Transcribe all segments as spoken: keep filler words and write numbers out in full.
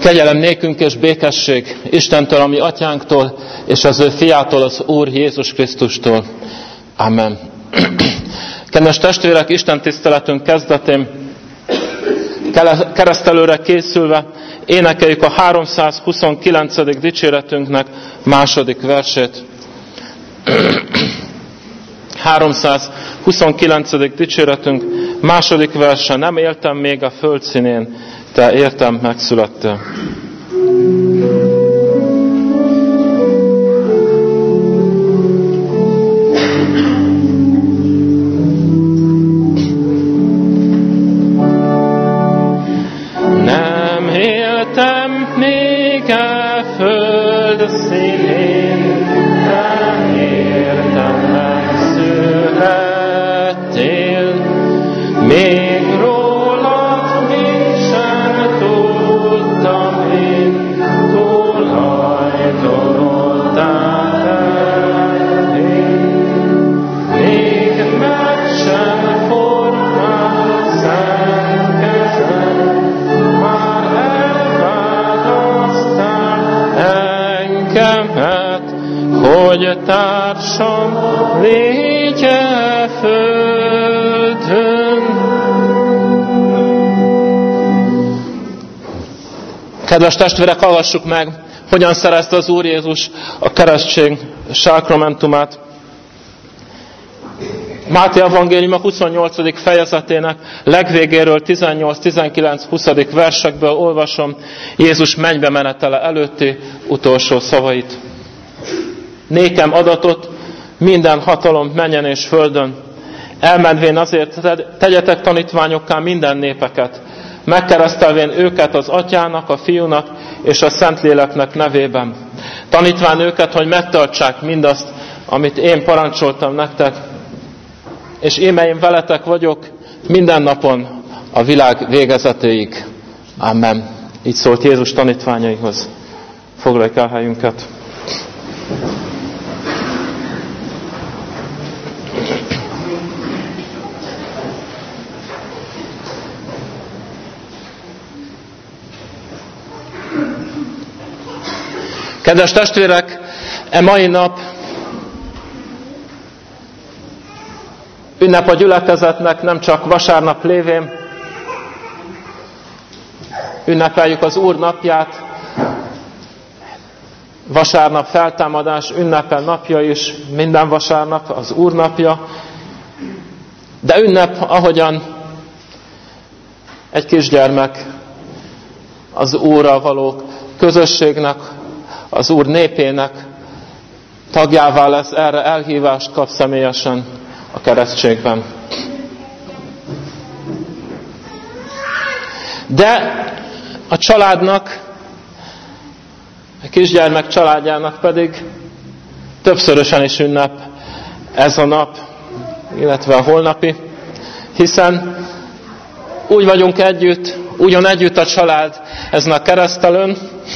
Kegyelem nékünk és békesség Istentől, ami atyánktól, és az ő fiától, az Úr Jézus Krisztustól. Amen. Kedves testvérek, Isten tiszteletünk kezdetén keresztelőre készülve énekeljük a háromszázhuszonkilencedik dicséretünknek második versét. háromszázhuszonkilencedik dicséretünk második verse. Nem éltem még a föld színén, te értem megszülettél. Nem éltem még a föld színén, te értem megszülettél. Még rólad mit sem tudtam én, tulajdonoltál felém. Még meg sem formált szent kezed, már elválasztál engemet, hogy társam légy e földön. Kedves testvérek, hallgassuk meg, hogyan szerezte az Úr Jézus a keresztség sákramentumát. Máté evangélium a huszonnyolcadik fejezetének legvégéről tizennyolc, tizenkilenc, huszadik versekből olvasom Jézus mennybe menetele előtti utolsó szavait. Nékem adatot minden hatalom mennyen és földön. Elmenvén azért tegyetek tanítványokká minden népeket, megkeresztelvén őket az Atyának, a Fiúnak és a Szentléleknek nevében. Tanítván őket, hogy megtartsák mindazt, amit én parancsoltam nektek, és íme én veletek vagyok minden napon a világ végezetéig. Amen. Így szólt Jézus tanítványaihoz. Foglaljuk el helyünket. Kedves testvérek, e mai nap ünnep a gyülekezetnek, nem csak vasárnap lévén. Ünnepeljük az Úr napját, vasárnap feltámadás ünnepe napja is, minden vasárnap az Úr napja. De ünnep, ahogyan egy kisgyermek az Úrral való közösségnek, az Úr népének tagjává lesz, erre elhívást kap személyesen a keresztségben. De a családnak, a kisgyermek családjának pedig többszörösen is ünnep ez a nap, illetve a holnapi, hiszen úgy vagyunk együtt, ugyan együtt a család ezen a keresztelőn,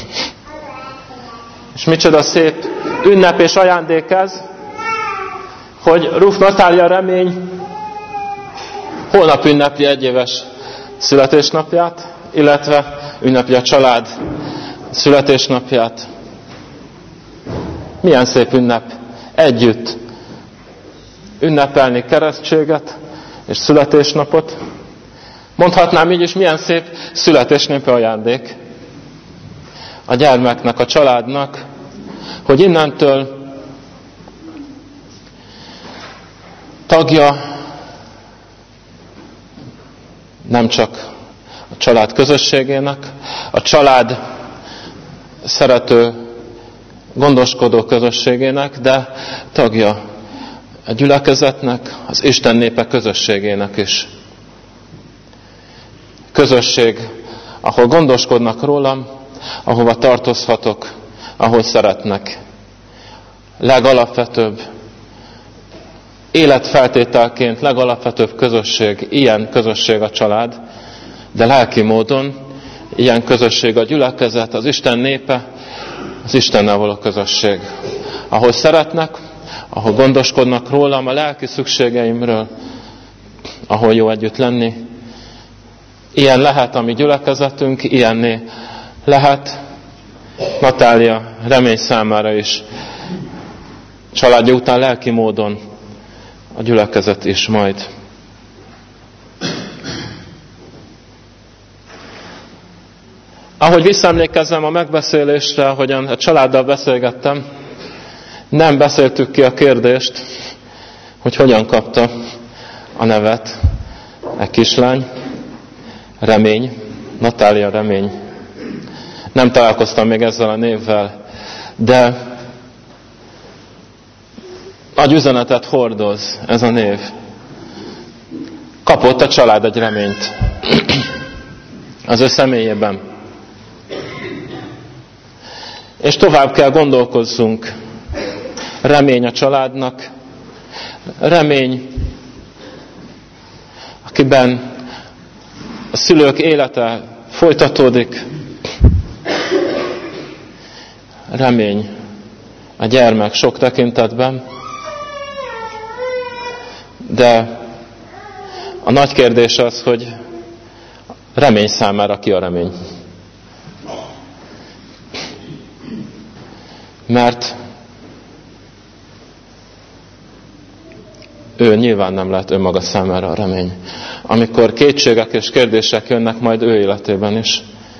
és micsoda szép ünnep és ajándék ez, hogy Ruf Natália Remény holnap ünnepli egyéves születésnapját, illetve ünnepli a család születésnapját. Milyen szép ünnep együtt ünnepelni keresztséget és születésnapot. Mondhatnám így is, milyen szép születésnapi ajándék a gyermeknek, a családnak, hogy innentől tagja nem csak a család közösségének, a család szerető, gondoskodó közösségének, de tagja a gyülekezetnek, az Isten népe közösségének is. Közösség, ahol gondoskodnak rólam, ahova tartozhatok, ahol szeretnek. Legalapvetőbb életfeltételként, legalapvetőbb közösség, ilyen közösség a család, de lelki módon ilyen közösség a gyülekezet, az Isten népe, az Istennel való közösség. Ahol szeretnek, ahol gondoskodnak rólam, a lelki szükségeimről, ahol jó együtt lenni. Ilyen lehet a mi gyülekezetünk, ilyenné lehet Natália remény számára is családja után lelki módon a gyülekezet is majd. Ahogy visszaemlékezem a megbeszélésre, ahogyan a családdal beszélgettem, nem beszéltük ki a kérdést, hogy hogyan kapta a nevet e kislány. Remény, Natália Remény. Nem találkoztam még ezzel a névvel, de nagy üzenetet hordoz ez a név. Kapott a család egy reményt az ő személyében. És tovább kell gondolkozzunk. Remény a családnak, remény, akiben a szülők élete folytatódik, remény a gyermek sok tekintetben, de a nagy kérdés az, hogy remény számára ki a remény. Mert ő nyilván nem lehet önmaga számára a remény. Amikor kétségek és kérdések jönnek majd ő életében is.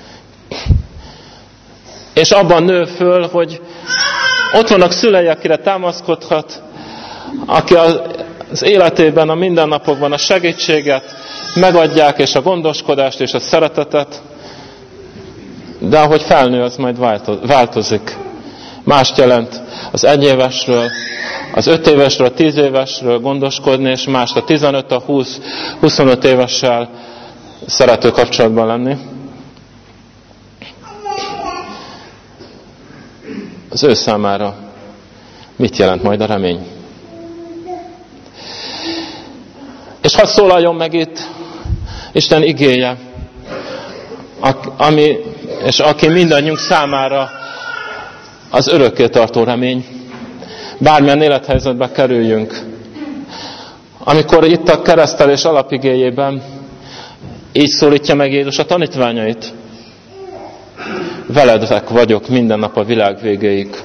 És abban nő föl, hogy ott vannak szülei, akire támaszkodhat, aki az életében, a mindennapokban a segítséget megadják, és a gondoskodást, és a szeretetet, de ahogy felnő, az majd változik. Mást jelent az egyévesről, az öt évesről, a tíz évesről gondoskodni, és mást a tizenöt, a húsz, huszonöt évessel szerető kapcsolatban lenni. Az ő számára mit jelent majd a remény? És hadd szólaljon meg itt Isten igéje, ami, és aki mindannyiunk számára az örökké tartó remény. Bármilyen élethelyzetbe kerüljünk. Amikor itt a keresztelés alapigéjében így szólítja meg Jézus a tanítványait. Veledek vagyok minden nap a világ végéig.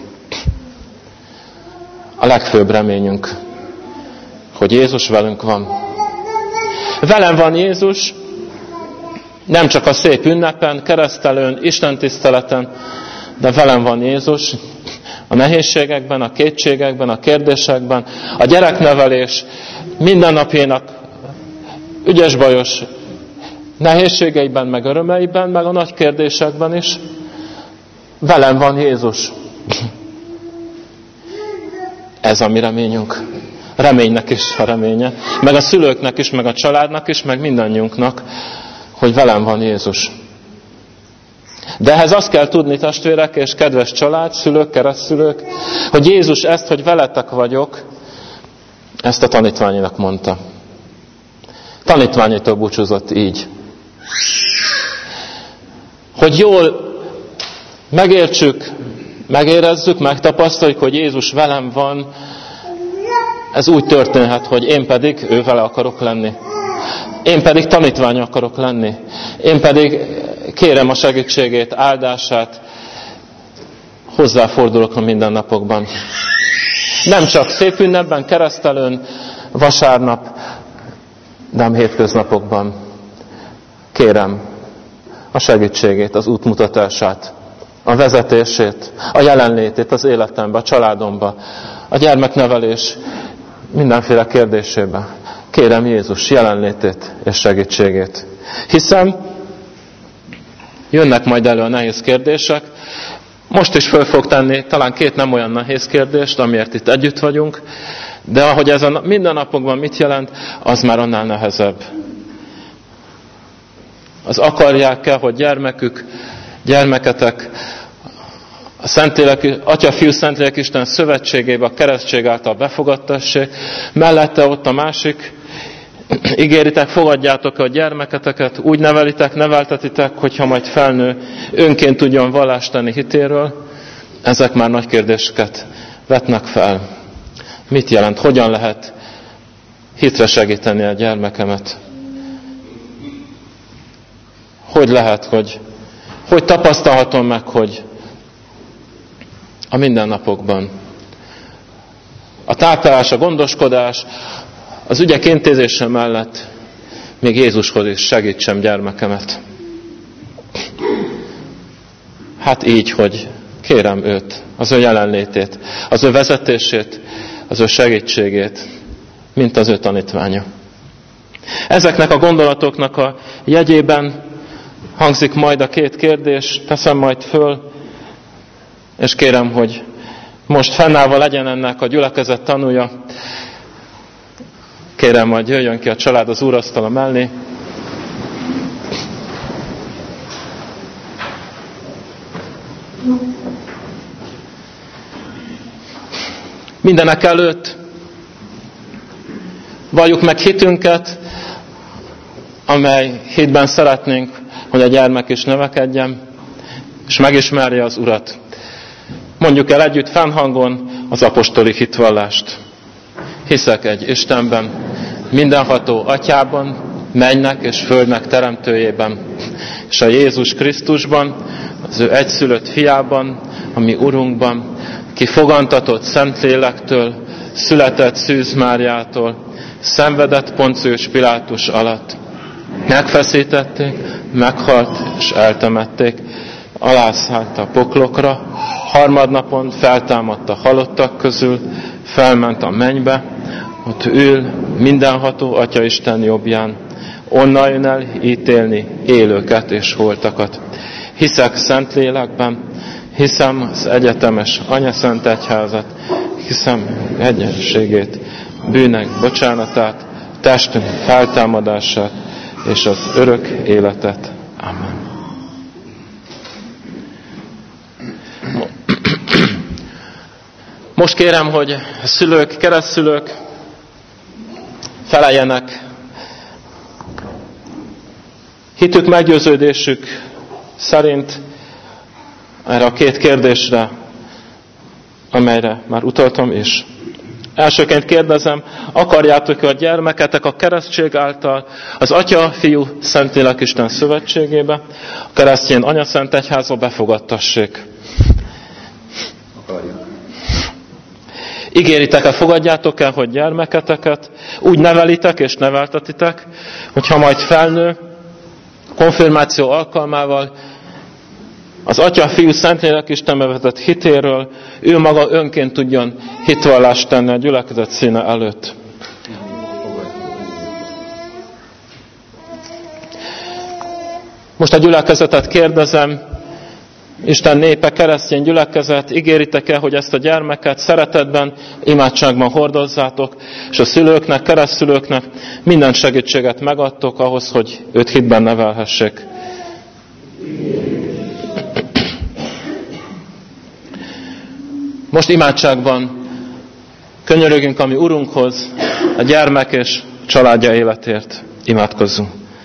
A legfőbb reményünk, hogy Jézus velünk van. Velem van Jézus, nem csak a szép ünnepen, keresztelőn, istentiszteleten, de velem van Jézus a nehézségekben, a kétségekben, a kérdésekben, a gyereknevelés mindennapjénak ügyes-bajos nehézségeiben, meg örömeiben, meg a nagy kérdésekben is. Velem van Jézus. Ez a mi reményünk. Reménynek is a reménye. Meg a szülőknek is, meg a családnak is, meg mindannyiunknak, hogy velem van Jézus. De ehhez azt kell tudni, testvérek és kedves család, szülők, keresztszülők, hogy Jézus ezt, hogy veletek vagyok, ezt a tanítványinak mondta. Tanítványitól búcsúzott így. Hogy jól megértsük, megérezzük, megtapasztaljuk, hogy Jézus velem van, ez úgy történhet, hogy én pedig ő vele akarok lenni. Én pedig tanítvány akarok lenni. Én pedig kérem a segítségét, áldását, hozzáfordulok a mindennapokban. Nem csak szép ünnepben, keresztelőn, vasárnap, de a hétköznapokban. Kérem a segítségét, az útmutatását, a vezetését, a jelenlétét az életembe, a családomba, a gyermeknevelés mindenféle kérdésébe. Kérem Jézus jelenlétét és segítségét. Hiszem, jönnek majd elő a nehéz kérdések. Most is föl fog tenni talán két nem olyan nehéz kérdést, amiért itt együtt vagyunk, de ahogy ez a mindennapokban mit jelent, az már annál nehezebb. Az akarják-e, hogy gyermekük, gyermeketek a Szentlélek, Atya, Fiú, Szentlélek Isten szövetségébe a keresztség által befogadtassék, mellette ott a másik, ígéritek, fogadjátok a gyermeketeket, úgy nevelitek, neveltetitek, hogyha majd felnő, önként tudjon vallást tenni hitéről. Ezek már nagy kérdéseket vetnek fel. Mit jelent? Hogyan lehet hitre segíteni a gyermekemet? Hogy lehet, hogy Hogy tapasztalhatom meg, hogy a mindennapokban a táplálás, a gondoskodás, az ügyek intézése mellett még Jézushoz is segítsem gyermekemet. Hát így, hogy kérem őt, az ő jelenlétét, az ő vezetését, az ő segítségét, mint az ő tanítványa. Ezeknek a gondolatoknak a jegyében hangzik majd a két kérdés, teszem majd föl, és kérem, hogy most fennállva legyen ennek a gyülekezet tanúja. Kérem, hogy jöjjön ki a család az úrasztala mellé. Mindenek előtt valljuk meg hitünket, amely hitben szeretnénk, hogy a gyermek is növekedjen, és megismerje az Urat. Mondjuk el együtt fennhangon az apostoli hitvallást. Hiszek egy Istenben, mindenható Atyában, mennynek és földnek teremtőjében, és a Jézus Krisztusban, az ő egyszülött fiában, a mi Urunkban, ki fogantatott Szentlélektől, született Szűz Máriától, szenvedett Poncius Pilátus alatt. Megfeszítették, meghalt és eltemették, alászállt a poklokra, harmadnapon feltámadt a halottak közül, felment a mennybe, ott ül mindenható Atya Isten jobbján, onnan jön el ítélni élőket és holtakat. Hiszek Szentlélekben, hiszem az egyetemes Anyaszent Egyházat, hiszem egyenségét, bűnek bocsánatát, testünk feltámadását és az örök életet. Amen. Most kérem, hogy a szülők, keresztszülők feleljenek hitük, meggyőződésük szerint erre a két kérdésre, amelyre már utaltam is. Elsőként kérdezem, akarjátok-e a gyermeketek a keresztség által az Atya, Fiú, Szentlélek Isten szövetségébe, a keresztény Anyaszent Egyházba befogadtassék? Akarjuk. Ígéritek-e, fogadjátok-e, hogy gyermeketeket úgy nevelitek és neveltetitek, hogyha majd felnő, konfirmáció alkalmával az Atya, Fiú, Szentlélek Istenbe vetett hitéről ő maga önként tudjon hitvallást tenni a gyülekezet színe előtt. Most a gyülekezetet kérdezem, Isten népe, keresztény gyülekezet, ígéritek-e, hogy ezt a gyermeket szeretetben, imádságban hordozzátok, és a szülőknek, keresztszülőknek minden segítséget megadtok ahhoz, hogy őt hitben nevelhessék? Most imádságban könyörögünk a mi Urunkhoz, a gyermek és családja életért. Imádkozzunk.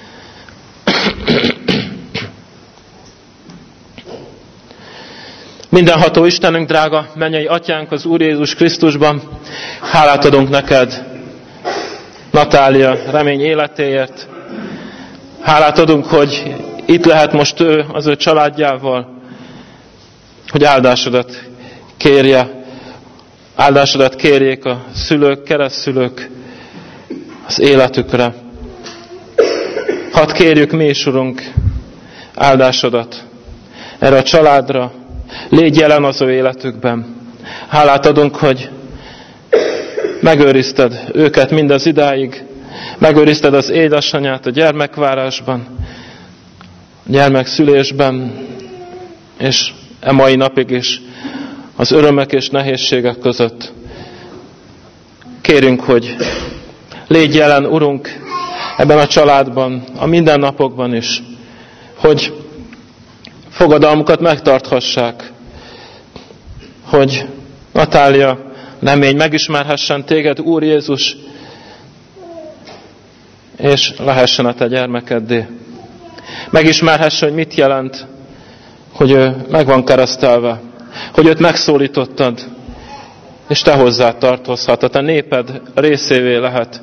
Mindenható Istenünk, drága mennyei Atyánk az Úr Jézus Krisztusban, hálát adunk neked Natália remény életéért. Hálát adunk, hogy itt lehet most ő az ő családjával, hogy áldásodat kérje, áldásodat kérjék a szülők, keresztszülők az életükre. Hadd kérjük mi is, Urunk, áldásodat erre a családra, légy jelen az ő életükben. Hálát adunk, hogy megőrizted őket mindez idáig, megőrizted az édesanyát a gyermekvárásban, a gyermekszülésben, és e mai napig is az örömek és nehézségek között. Kérünk, hogy légy jelen, Urunk, ebben a családban, a mindennapokban is, hogy fogadalmukat megtarthassák, hogy Natália remény megismerhessen téged, Úr Jézus, és lehessen a te gyermekeddé. Megismerhesse, hogy mit jelent, hogy ő meg van keresztelve, hogy őt megszólítottad, és te hozzá tartozhat, a te néped részévé lehet.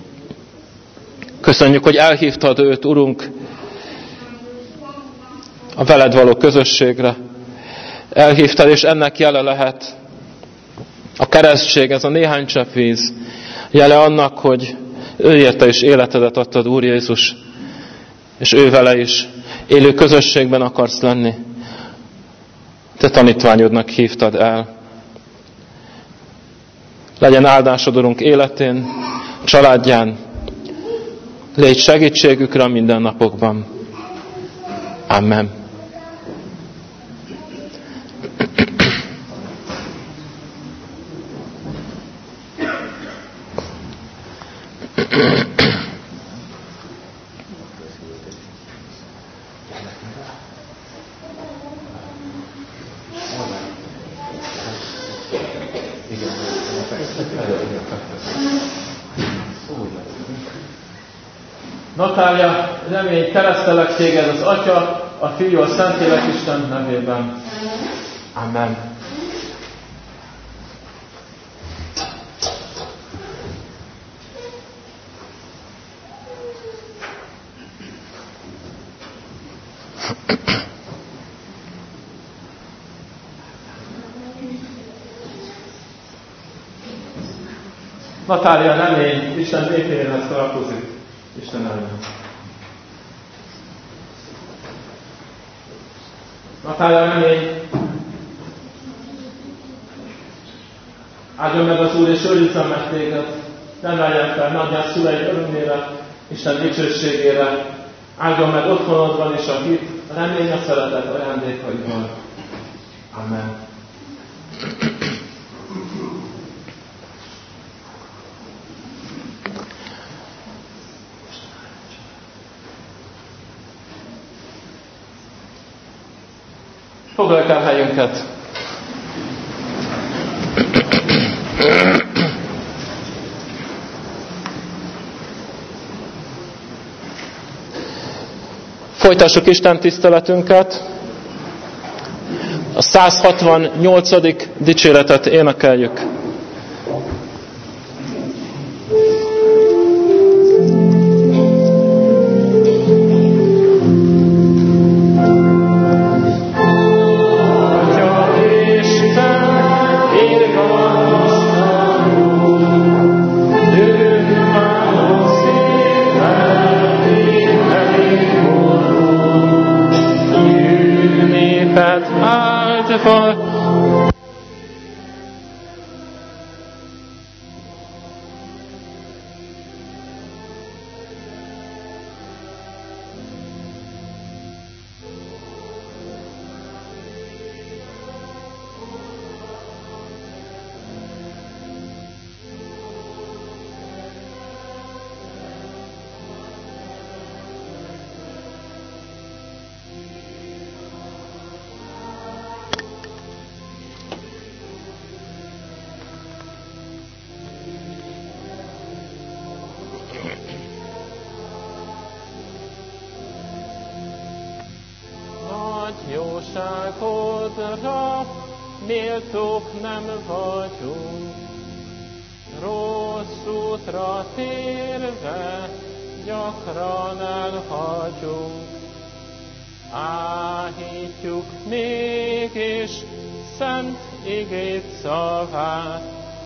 Köszönjük, hogy elhívtad őt, Urunk, a veled való közösségre. Elhívtál, és ennek jele lehet a keresztség, ez a néhány csepp víz. Jele annak, hogy ő érte is életedet adtad, Úr Jézus, és ő vele is élő közösségben akarsz lenni. Te tanítványodnak hívtad el. Legyen áldásod, Urunk, életén, családján. Légy segítségükre a mindennapokban. Amen. Natália, remény, keresztelek téged az Atya, a Fiú, a Szentlélek Isten nevében. Amen. Natália, remény, Isten népéhez tartozik. Isten elmond. Natália, remény, áldjon meg az Úr, és őrizzen meg téged, neveljen fel nagyját szüleid örömére, Isten dicsőségére, áldjon meg otthonodban és a hit, a remény, a szeretet ajándékaival. Amen. Foglaljuk el helyünket. Folytassuk Isten tiszteletünket. A száz hatvannyolcadik dicséretet énekeljük. Jóságodra méltók nem vagyunk, rossz útra térve gyakran elhagyunk. Áhítjuk mégis szent igét szavát,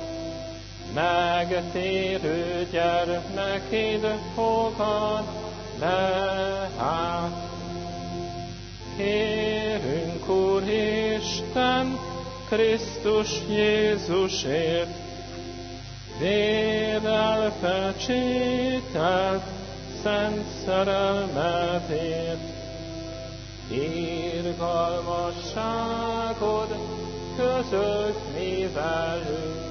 megtérő gyermekid fogad le át. Kérünk, Úr Isten, Krisztus Jézusért, vérrel pecsételt szent szerelmetért. Irgalmasságod közöld mi velünk,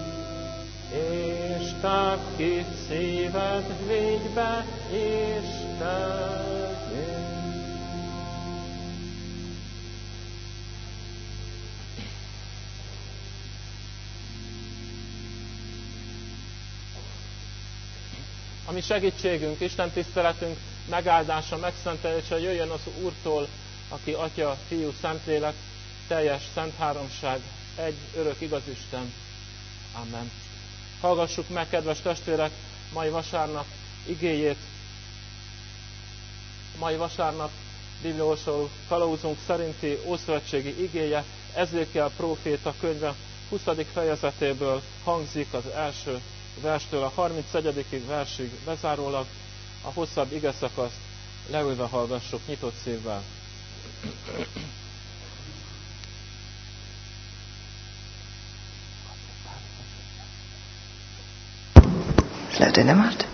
és tápd ki szíved légybe Istenünk. A mi segítségünk, Isten tiszteletünk megáldása, megszentelése jöjjön az Úrtól, aki Atya, Fiú, Szentlélek, teljes szent háromság, egy örök igaz Isten. Amen. Hallgassuk meg, kedves testvérek, mai vasárnap igéjét. Mai vasárnap bibliolvasó kalauzunk szerinti ószövetségi igéje Ezékiel próféta könyve huszadik fejezetéből hangzik az első verstől a harmincegyedik versig bezárólag. A hosszabb igeszakaszt leülve hallgassuk nyitott szívvel. Lehet, hogy nem állt.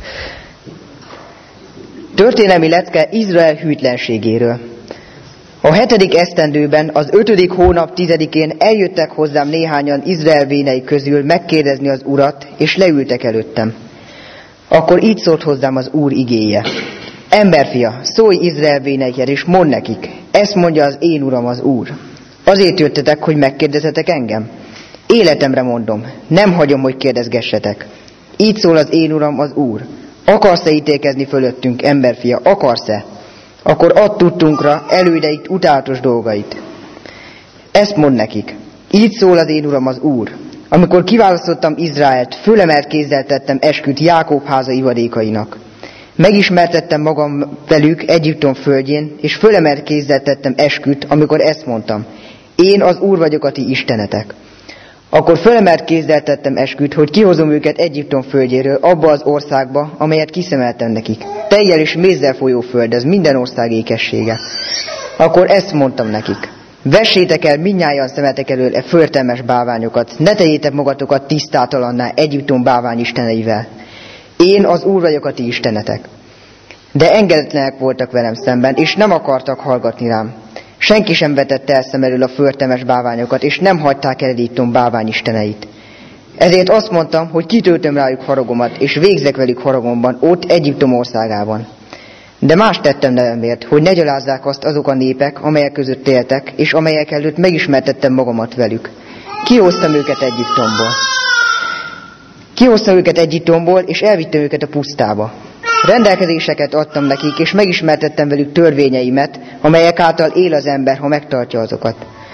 Történelmi lecke Izrael hűtlenségéről. A hetedik esztendőben, az ötödik hónap tizedikén eljöttek hozzám néhányan Izrael vénei közül megkérdezni az Urat, és leültek előttem. Akkor így szólt hozzám az Úr igéje. Emberfia, szólj Izrael véneihez, és mondd nekik, ezt mondja az én Uram az Úr. Azért jöttetek, hogy megkérdezzetek engem? Életemre mondom, nem hagyom, hogy kérdezgessetek. Így szól az én Uram az Úr. Akarsz-e ítélkezni fölöttünk, emberfia, akarsz-e? Akkor add tudtunkra elődeik utálatos dolgait. Ezt mondd nekik. Így szól az én Uram az Úr. Amikor kiválasztottam Izraelt, fölemelt kézzel tettem esküt Jákob háza ivadékainak. Megismertettem magam velük Egyiptom földjén, és fölemelt kézzel tettem esküt, amikor ezt mondtam. Én az Úr vagyok a ti istenetek. Akkor fölemelt kézzel tettem esküt, hogy kihozom őket Egyiptom földjéről, abba az országba, amelyet kiszemeltem nekik. Tejjel és mézzel folyó föld, ez minden ország ékessége. Akkor ezt mondtam nekik. Vessétek el mindnyájan szemetek elől e földtermes bálványokat, ne tegyétek magatokat tisztátalanná Egyiptom bálványisteneivel. Én az Úr vagyok a ti istenetek. De engedetlenek voltak velem szemben, és nem akartak hallgatni rám. Senki sem vetette el szem elől a földtermes bálványokat, és nem hagyták el Egyiptom bálványisteneit. Ezért azt mondtam, hogy kitöltöm rájuk haragomat, és végzek velük haragomban, ott Egyiptom országában. De más tettem nevemért, hogy ne gyalázzák azt azok a népek, amelyek között éltek, és amelyek előtt megismertettem magamat velük. Kihoztam őket Egyiptomból. Kihoztam őket Egyiptomból, és elvittem őket a pusztába. Rendelkezéseket adtam nekik, és megismertettem velük törvényeimet, amelyek által él az ember, ha megtartja azokat.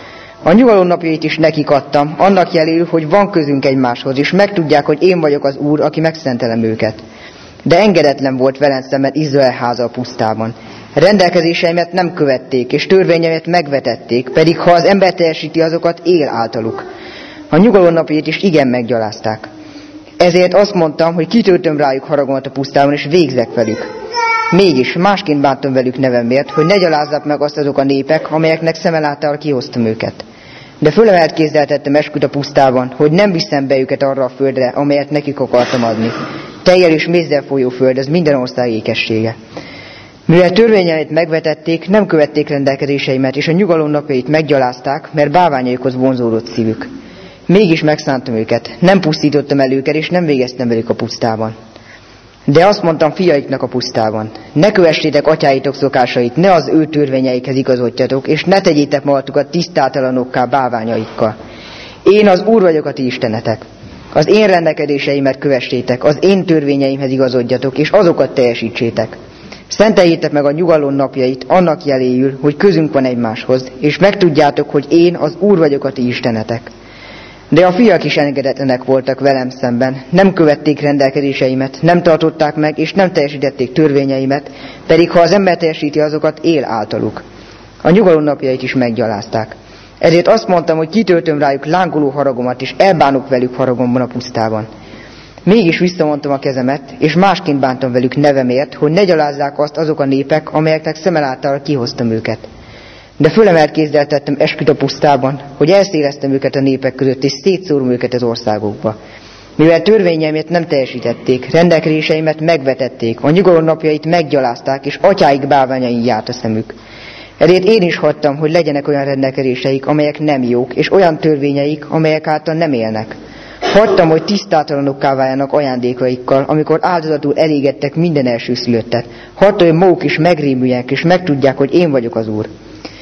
A nyugalom napjait is nekik adtam, annak jeléül, hogy van közünk egymáshoz, és megtudják, hogy én vagyok az Úr, aki megszentelem őket. De engedetlen volt velem szemben Izrael háza a pusztában. Rendelkezéseimet nem követték, és törvényeimet megvetették, pedig ha az ember teljesíti azokat, él általuk. A nyugalom napjait is igen meggyalázták. Ezért azt mondtam, hogy kitöltöm rájuk haragomat a pusztában, és végzek velük. Mégis másként bántam velük nevemért, hogy ne gyalázzák meg azt azok a népek, amelyeknek szemel által kihoztam őket. De fölemelt kézzel tettem esküt a pusztában, hogy nem viszem be őket arra a földre, amelyet nekik akartam adni. Tejjel és mézzel folyó föld, ez minden ország ékessége. Mivel törvényeit megvetették, nem követték rendelkezéseimet, és a nyugalom napjait meggyalázták, mert bálványaikhoz vonzódott szívük. Mégis megszántam őket, nem pusztítottam el őket, és nem végeztem velük a pusztában. De azt mondtam fiaiknak a pusztában, ne kövessétek atyáitok szokásait, ne az ő törvényeikhez igazodjatok, és ne tegyétek magatokat tisztátalanokká bálványaikkal. Én az Úr vagyok a ti istenetek. Az én rendelkezéseimet kövessétek, az én törvényeimhez igazodjatok, és azokat teljesítsétek. Szenteljétek meg a nyugalom napjait annak jeléül, hogy közünk van egymáshoz, és megtudjátok, hogy én az Úr vagyok a ti istenetek. De a fiak is engedetlenek voltak velem szemben, nem követték rendelkezéseimet, nem tartották meg, és nem teljesítették törvényeimet, pedig ha az ember teljesíti azokat, él általuk. A nyugalom napjait is meggyalázták. Ezért azt mondtam, hogy kitöltöm rájuk lángoló haragomat, és elbánok velük haragomban a pusztában. Mégis visszamondtam a kezemet, és másként bántam velük nevemért, hogy ne gyalázzák azt azok a népek, amelyeknek szemel által kihoztam őket. De fölemelt kézzel tettem esküt a pusztában, hogy elszéleztem őket a népek között, és szétszórom őket az országokba. Mivel törvényeimet nem teljesítették, rendelkezéseimet megvetették, a nyugalom napjait meggyalázták, és atyáik bálványain járt a szemük. Ezért én is hagytam, hogy legyenek olyan rendelkezéseik, amelyek nem jók, és olyan törvényeik, amelyek által nem élnek. Hagytam, hogy tisztátalanokká váljanak ajándékaikkal, amikor áldozatul elégettek minden elsőszülöttet. Hagytam, hogy maguk is megrémüljenek, és megtudják, hogy én vagyok az Úr.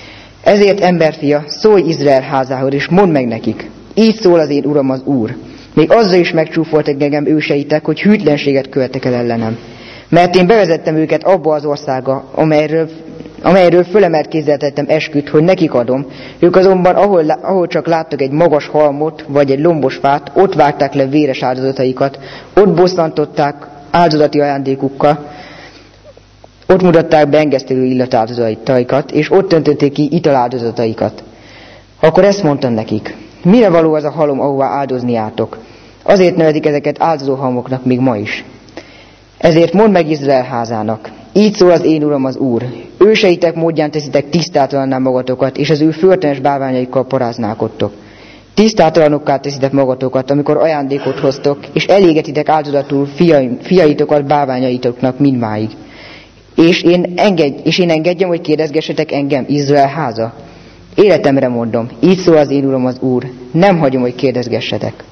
Ezért, emberfia, szólj Izrael házához, és mondd meg nekik. Így szól az én Uram az Úr. Még azzal is megcsúfoltak engem őseitek, hogy hűtlenséget követtek el ellenem. Mert én bevezettem őket abba az országba, amelyről, amelyről fölemelt kézzel tettem esküt, hogy nekik adom. Ők azonban, ahol, ahol csak láttak egy magas halmot, vagy egy lombos fát, ott vágták le véres áldozataikat, ott bosszantották áldozati ajándékukkal, Ott mutatták be engesztelő illatáldozataikat, és ott öntötték ki italáldozataikat. Akkor ezt mondtam nekik: mire való az a halom, ahová áldozni jártok? Azért nevezik ezeket áldozóhalmoknak még ma is. Ezért mondd meg Izrael házának: így szól az én Uram az Úr, őseitek módján teszitek tisztátalanná magatokat, és az ő föltenes bálványaikkal paráználkodtok. Tisztátalanokká teszitek magatokat, amikor ajándékot hoztok, és elégetitek áldozatul fiai, fiaitokat bálványaitoknak mindmáig. És én, engedj, és én engedjem, hogy kérdezgessetek engem, Izrael háza? Életemre mondom, így szól az én Uram az Úr, nem hagyom, hogy kérdezgessetek.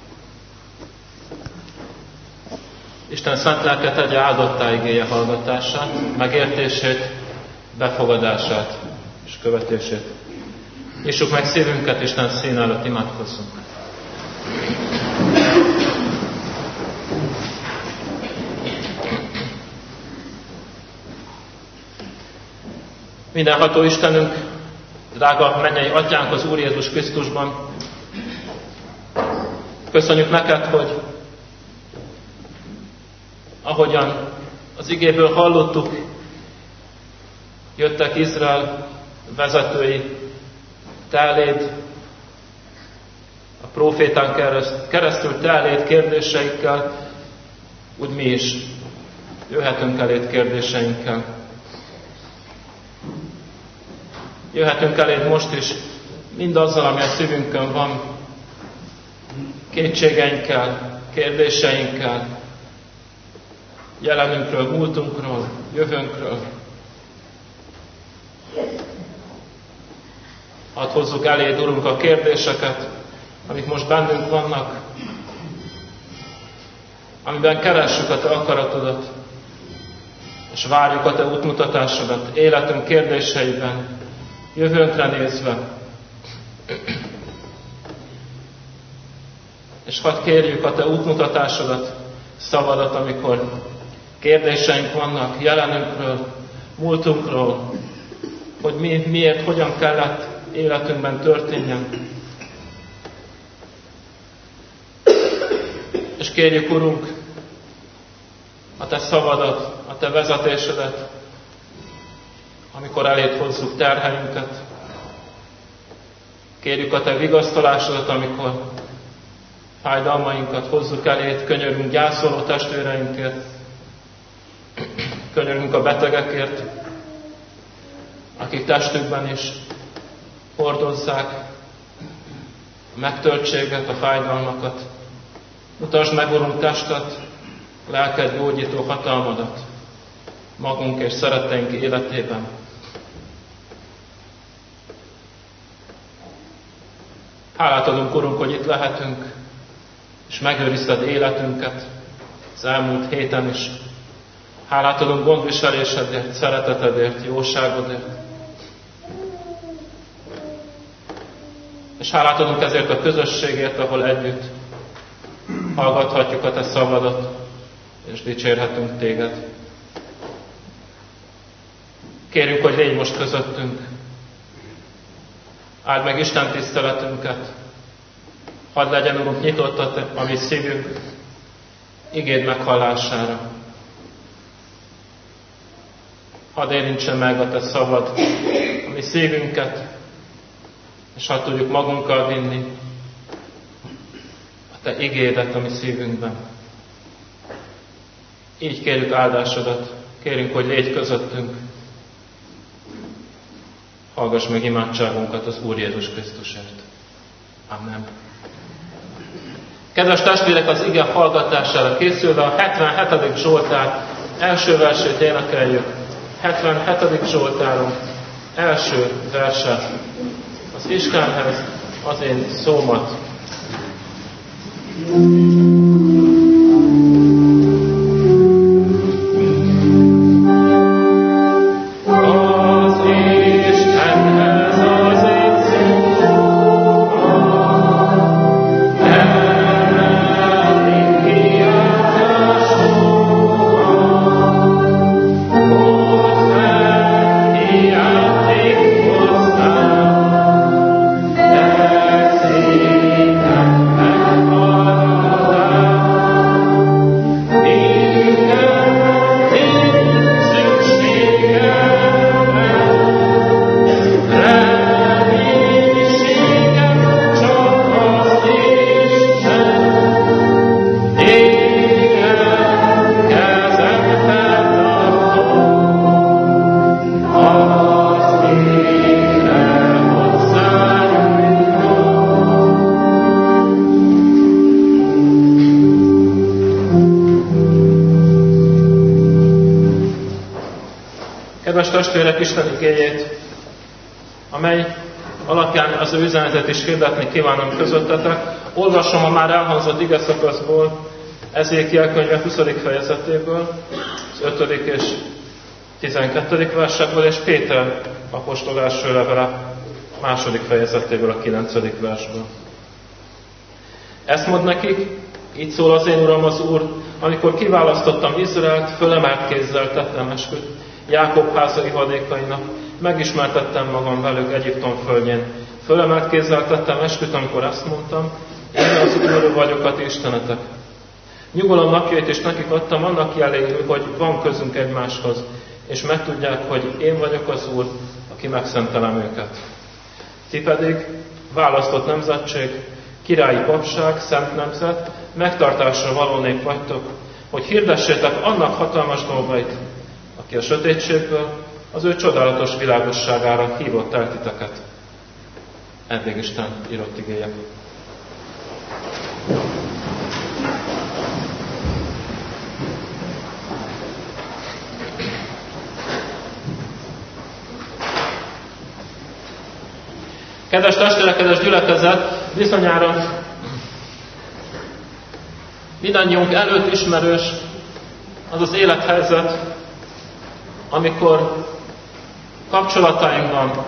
Isten szent lelke tegye áldottá igéje hallgatását, megértését, befogadását és követését. Nyissuk meg szívünket, Isten szín előtt imádkozzunk. Mindenható Istenünk, drága mennyei Atyánk az Úr Jézus Krisztusban, köszönjük neked, hogy ahogyan az igéből hallottuk, jöttek Izrael vezetői te eléd, a prófétán keresztül te eléd kérdéseikkel, úgy mi is jöhetünk eléd kérdéseinkkel. Jöhetünk eléd most is mindazzal, ami a szívünkön van, kétségeinkkel, kérdéseinkkel, jelenünkről, múltunkról, jövőnkről. Hadd hozzuk eléd, Urunk, a kérdéseket, amik most bennünk vannak, amiben keressük a te akaratodat, és várjuk a te útmutatásodat életünk kérdéseiben, jövőnkre nézve. És hadd kérjük a te útmutatásodat, szavadat, amikor kérdéseink vannak jelenünkről, múltunkról, hogy mi, miért, hogyan kellett életünkben történjen. És kérjük, Urunk, a te szavadat, a te vezetésedet, amikor eléd hozzuk terheinket. Kérjük a te vigasztalásodat, amikor fájdalmainkat hozzuk eléd, könyörgünk gyászoló testvéreinkért, könyörgünk a betegekért, akik testükben is hordozzák a megtöltséget, a fájdalmakat. Mutasd meg, Urunk, testet, lelked gyógyító hatalmadat magunk és szeretteink életében. Hálát adunk, Urunk, hogy itt lehetünk, és megőrizted életünket az elmúlt héten is. Hálát adunk gondviselésedért, szeretetedért, jóságodért. És hálát adunk ezért a közösségért, ahol együtt hallgathatjuk a te szavadat, és dicsérhetünk téged. Kérjük, hogy légy most közöttünk. Áld meg Isten tiszteletünket. Hadd legyen, Urunk, nyitott a, te, a mi szívünk igéd meghallására. Hadd érintse meg a te szavad a mi szívünket, és hadd tudjuk magunkkal vinni a te igédet a mi szívünkben. Így kérjük áldásodat, kérünk, hogy légy közöttünk. Hallgass meg imádságunkat az Úr Jézus Krisztusért. Amen. Kedves testvérek, az ige hallgatására készülve a hetvenhetedik Zsoltár első versét énekeljük. hetvenhetedik Zsoltárunk első verse. Az Istenhez az én szómat. Thank you. Kedves testvérek, Isten igéjét, amely alapján az ő üzenetet is hirdetni kívánom közöttetek, olvasom a már elhangzott ige szakaszból, Ezékiel könyve huszadik fejezetéből, az ötödik és tizenkettedik versekből, és Péter apostol első levele második fejezetéből, a kilencedik versből. Ezt mond nekik, így szól az én Uram az Úr, amikor kiválasztottam Izraelt, fölemelt kézzel tettem esküt Jákob háza ivadékainak, megismertettem magam velük Egyiptom földjén. Fölemelt kézzel tettem esküt, amikor ezt mondtam, én az Úr vagyok a ti istenetek. Nyugalom napjait is nekik adtam annak jeléül, hogy van közünk egymáshoz, és megtudják, hogy én vagyok az Úr, aki megszentelem őket. Ti pedig választott nemzetség, királyi papság, szent nemzet, megtartásra való nép vagytok, hogy hirdessétek annak hatalmas dolgait, aki a sötétségből az ő csodálatos világosságára hívott el titeket. Eddig Isten írott igéje. Kedves testvérek, kedves gyülekezet, bizonyára mindannyiunk előtt ismerős az az élethelyzet, amikor kapcsolatainkban,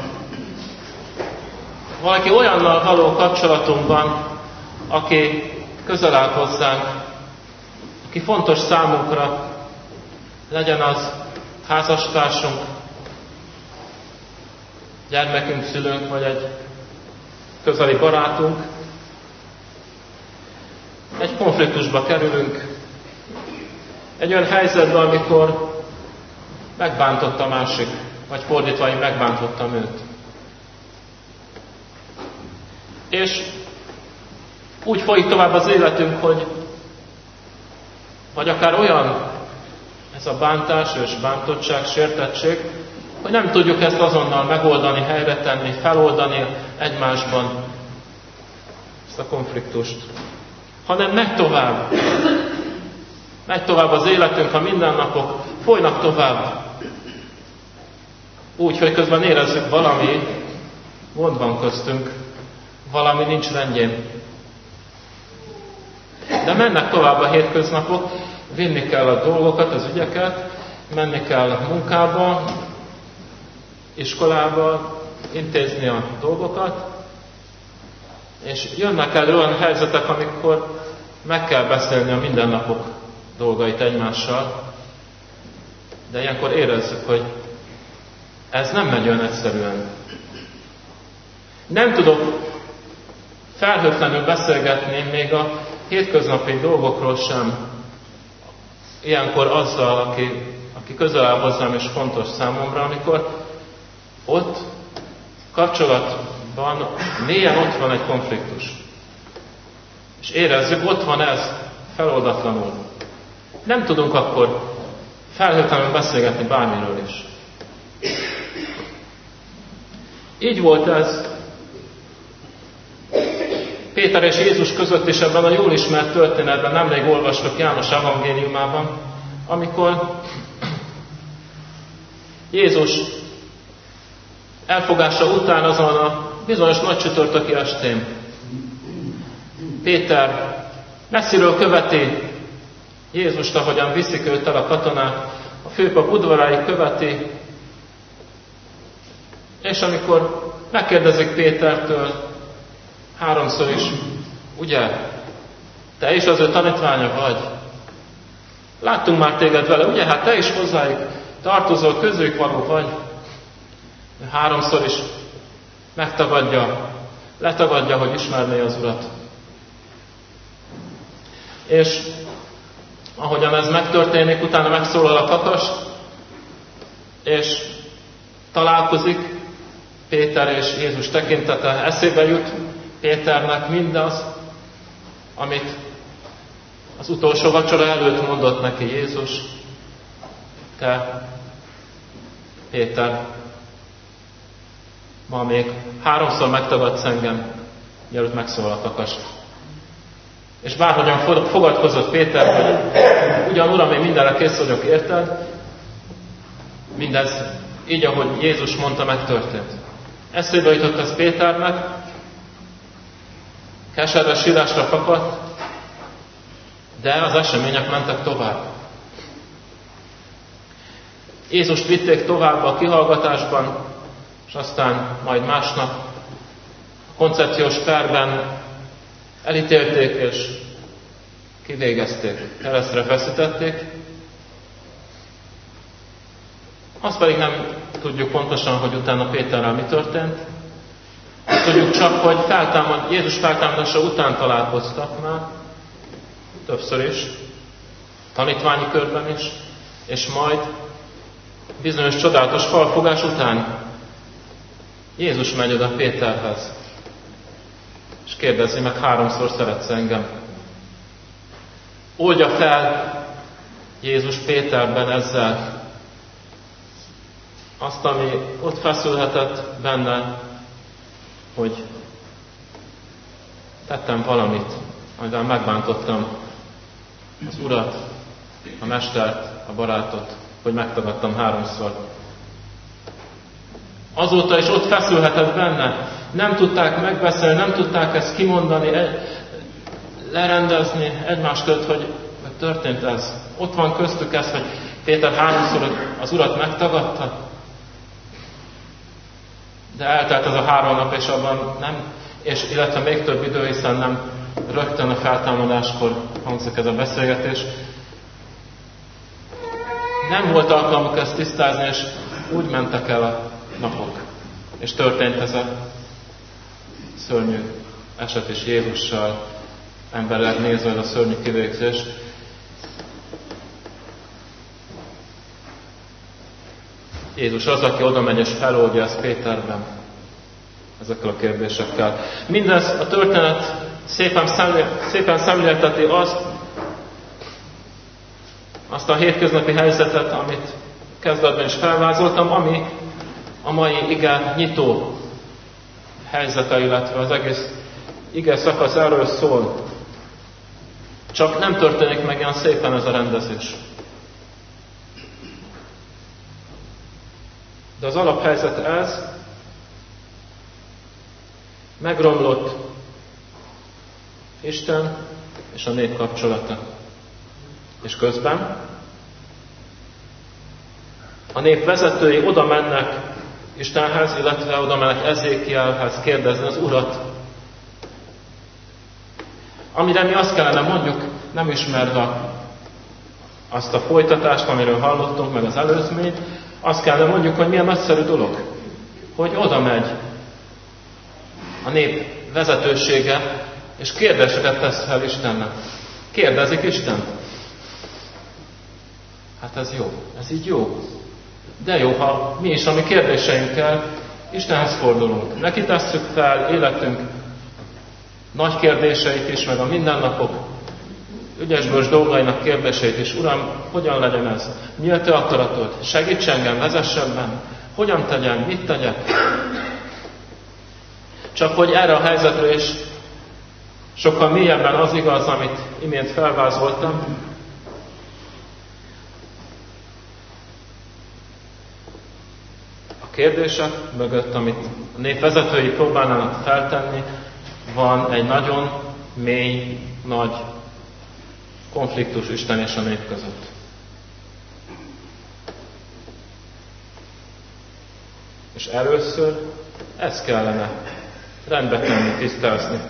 valaki olyannal való kapcsolatunkban, aki közel áll hozzánk, aki fontos számunkra, legyen az házastársunk, gyermekünk, szülőnk, vagy egy közeli barátunk, egy konfliktusba kerülünk, egy olyan helyzetben, amikor megbántott a másik, vagy fordítva, én megbántottam őt. És úgy folyik tovább az életünk, hogy vagy akár olyan ez a bántás és bántottság, sértettség, hogy nem tudjuk ezt azonnal megoldani, helyre tenni, feloldani egymásban ezt a konfliktust. Hanem megy tovább. Megy tovább az életünk, a mindennapok folynak tovább. Úgy, hogy közben érezzük, valami gond van köztünk, valami nincs rendjén. De mennek tovább a hétköznapok, vinni kell a dolgokat, az ügyeket, menni kell a munkába, iskolába, intézni a dolgokat, és jönnek elő olyan helyzetek, amikor meg kell beszélni a mindennapok dolgait egymással, de ilyenkor érezzük, hogy ez nem megy olyan egyszerűen. Nem tudok felhőtlenül beszélgetni még a hétköznapi dolgokról sem, ilyenkor azzal, aki, aki közel áll hozzám és fontos számomra, amikor ott kapcsolatban mélyen ott van egy konfliktus. És érezzük, ott van ez feloldatlanul. Nem tudunk akkor felhőtlenül beszélgetni bármiről is. Így volt ez Péter és Jézus között is ebben a jól ismert történetben, nemrég olvastuk János evangéliumában, amikor Jézus elfogása után azon a bizonyos nagy csütörtöki estén Péter messziről követi Jézust, ahogyan viszik őt el a katonák, a főpap udvarái követi, és amikor megkérdezik Pétertől háromszor is, ugye, te is az ő tanítványa vagy? Láttunk már téged vele, ugye, hát te is hozzájuk tartozol, közük való vagy. Háromszor is megtagadja, letagadja, hogy ismerné az Urat. És ahogyan ez megtörténik, utána megszólal a kakas, és találkozik Péter és Jézus tekintete, eszébe jut Péternek mindaz, amit az utolsó vacsora előtt mondott neki Jézus. Te, Péter, ma még háromszor megtagadsz engem, mielőtt megszólal a kakas. És bárhogyan fogadkozott Péter, hogy ugyan Uram, én mindenre kész vagyok, érted? Mindez így, ahogy Jézus mondta, megtörtént. Eszébe jutott ez Péternek, keserves sírásra fakadt, de az események mentek tovább. Jézust vitték tovább a kihallgatásban, és aztán majd másnap a koncepciós perben elítélték és kivégezték, keresztre feszítették. Azt pedig nem tudjuk pontosan, hogy utána Péterrel mi történt. Tudjuk csak, hogy feltámad, Jézus feltámadása után találkoztak már, többször is, tanítványi körben is, és majd bizonyos csodálatos falfogás után Jézus megy oda Péterhez, és kérdezi meg, háromszor szeretsz engem. Oldja fel Jézus Péterben ezzel azt, ami ott feszülhetett benne, hogy tettem valamit, amivel megbántottam az Urat, a Mestert, a barátot, hogy megtagadtam háromszor. Azóta is ott feszülhetett benne. Nem tudták megbeszélni, nem tudták ezt kimondani, lerendezni egymás között, hogy történt ez. Ott van köztük ez, hogy Péter háromszor az Urat megtagadta, de eltelt ez a három nap, és abban nem, és illetve még több idő, hiszen nem rögtön a feltámadáskor hangzik ez a beszélgetés. Nem volt alkalmuk ezt tisztázni, és úgy mentek el a napok. És történt ez a szörnyű eset is Jézussal, emberleg nézve ez a szörnyű kivégzés. Jézus az, aki oda megy és feloldja ezt Péterben, ezekkel a kérdésekkel. Mindez a történet szépen, szépen szemlélteti azt, azt a hétköznapi helyzetet, amit kezdetben is felvázoltam, ami a mai ige nyitó helyzete, illetve az egész ige szakasz erről szól. Csak nem történik meg olyan szépen ez a rendezés. De az alaphelyzet ez, megromlott Isten és a nép kapcsolata. És közben a nép vezetői oda mennek Istenhez, illetve oda mennek Ezékielhez kérdezni az Urat. Amire mi azt kellene mondjuk, nem ismerve azt a folytatást, amiről hallottunk, meg az előzményt, azt kellene mondjuk, hogy milyen nagyszerű dolog, hogy oda megy a nép vezetősége, és kérdéseket tesz fel Istennek. Kérdezik Istent. Hát ez jó, ez így jó. De jó, ha mi is a mi kérdéseinkkel Istenhez fordulunk. Neki tesszük fel életünk nagy kérdéseit is, meg a mindennapok ügyesbős dolgainak kérdéseit is. Uram, hogyan legyen ez? Mi a te akaratod? Segíts engem, vezess ebben. Hogyan tegyem? Mit tegyek? Csak hogy erre a helyzetre is sokkal mélyebben az igaz, amit imént felvázoltam. A kérdések mögött, amit a nép vezetői próbálnának feltenni, van egy nagyon mély, nagy konfliktus Isten és a nép között. És először ezt kellene rendbe tenni, tisztázni.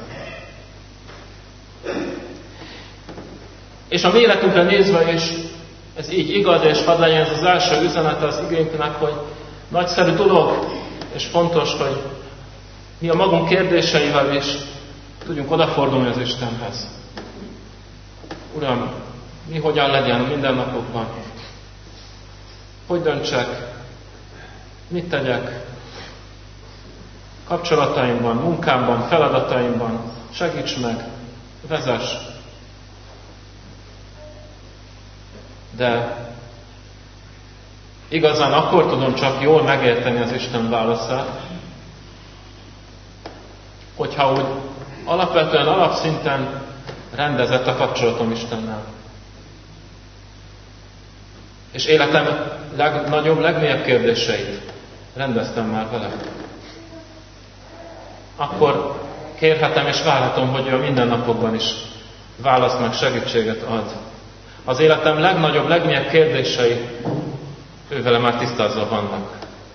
És a mi életünkre nézve is ez így igaz, és hadd legyen ez az első üzenet az igényünknek, hogy nagyszerű dolog, és fontos, hogy mi a magunk kérdéseivel is tudjunk odafordulni az Istenhez. Uram, mi hogyan legyen a mindennapokban? Hogy döntsek? Mit tegyek? Kapcsolataimban, munkámban, feladataimban, segíts meg, vezess. De igazán akkor tudom csak jól megérteni az Isten válaszát, hogyha úgy alapvetően, alapszinten rendezett a kapcsolatom Istennel. És életem legnagyobb, legmélyebb kérdéseit rendeztem már vele. Akkor kérhetem és várhatom, hogy ő a mindennapokban is választ meg segítséget ad. Az életem legnagyobb, legmélyebb kérdései ő vele már tisztázva vannak.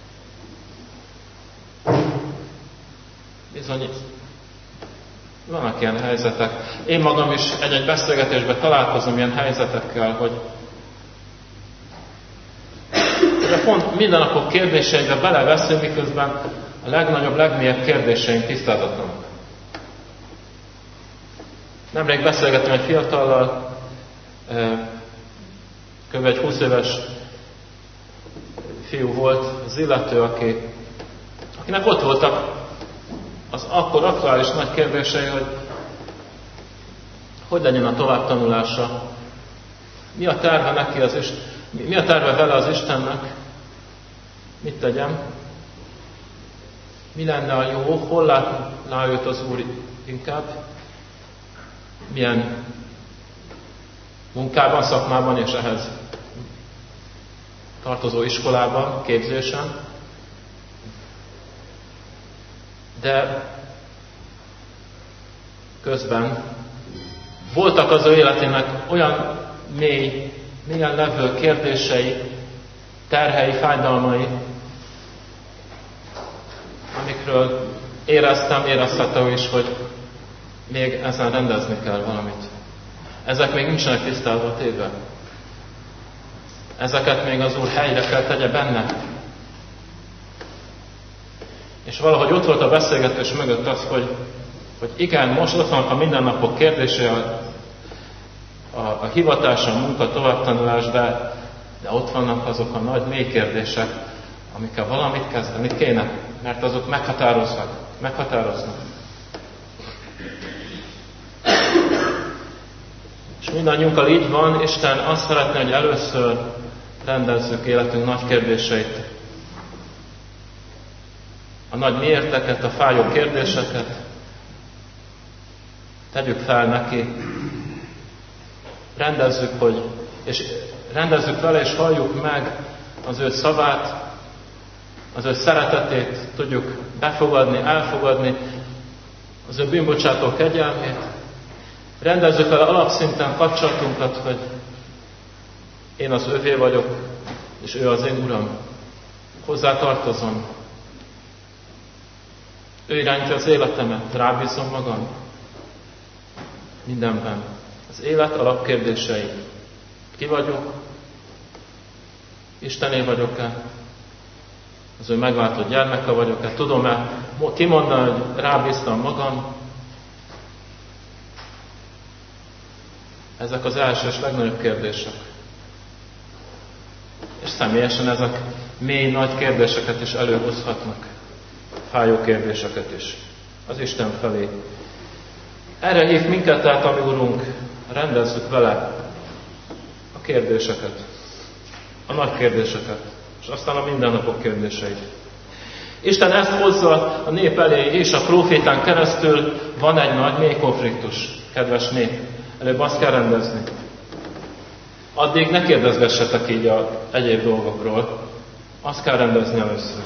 Bizony, vannak ilyen helyzetek. Én magam is egy-egy beszélgetésben találkozom ilyen helyzetekkel, hogy de pont mindennapok kérdéseibe beleveszünk, miközben a legnagyobb, legmélyebb kérdéseink tisztázatlanok. Nemrég beszélgettem egy fiatallal, kb. egy húsz éves fiú volt az illető, aki, akinek ott voltak az akkor aktuális nagy kérdései, hogy hogy legyen a továbbtanulása, mi a terve neki az Isten, mi a terve vele az Istennek, mit tegyem, mi lenne a jó, hol látná őt az Úr inkább, milyen munkában, szakmában és ehhez tartozó iskolában, képzésen. De közben voltak az ő életének olyan mély, mélyen levő kérdései, terhei, fájdalmai, amikről éreztem, érezhette ő is, hogy még ezen rendezni kell valamit. Ezek még nincsenek tisztázva téve. Ezeket még az Úr helyre kell tegye benne. És valahogy ott volt a beszélgetés mögött az, hogy, hogy igen, most ott vannak a mindennapok kérdése, a, a, a hivatás, a munka, továbbtanulás, de, de ott vannak azok a nagy mély kérdések, amikkel valamit kezdeni kéne, mert azok meghatároznak, meghatároznak. És mindannyiunkkal így van, Isten azt szeretné, hogy először rendezzük életünk nagy kérdéseit. A nagy miérteket, a fájó kérdéseket tegyük fel neki. Rendezzük, hogy, és rendezzük vele, és halljuk meg az ő szavát, az ő szeretetét, tudjuk befogadni, elfogadni, az ő bűnbocsátó kegyelmét. Rendezzük vele alapszinten kapcsolatunkat, hogy én az övé vagyok, és ő az én Uram. Hozzá tartozom. Ő irányítja az életemet, rábízom magam. Mindenben. Az élet alapkérdései. Ki vagyok? Istené vagyok-e? Az ő megváltott gyermeke vagyok-e? Tudom-e kimondani, hogy rábíztam magam? Ezek az első és legnagyobb kérdések. És személyesen ezek mély, nagy kérdéseket is előhozhatnak. Fájó kérdéseket is. Az Isten felé. Erre hív minket tehát, ami Urunk, rendezzük vele a kérdéseket. A nagy kérdéseket. És aztán a mindennapok kérdéseit. Isten ezt hozza a nép elé, és a prófétán keresztül van egy nagy mély konfliktus, kedves nép. Előbb azt kell rendezni. Addig ne kérdezgessetek így a egyéb dolgokról. Azt kell rendezni először.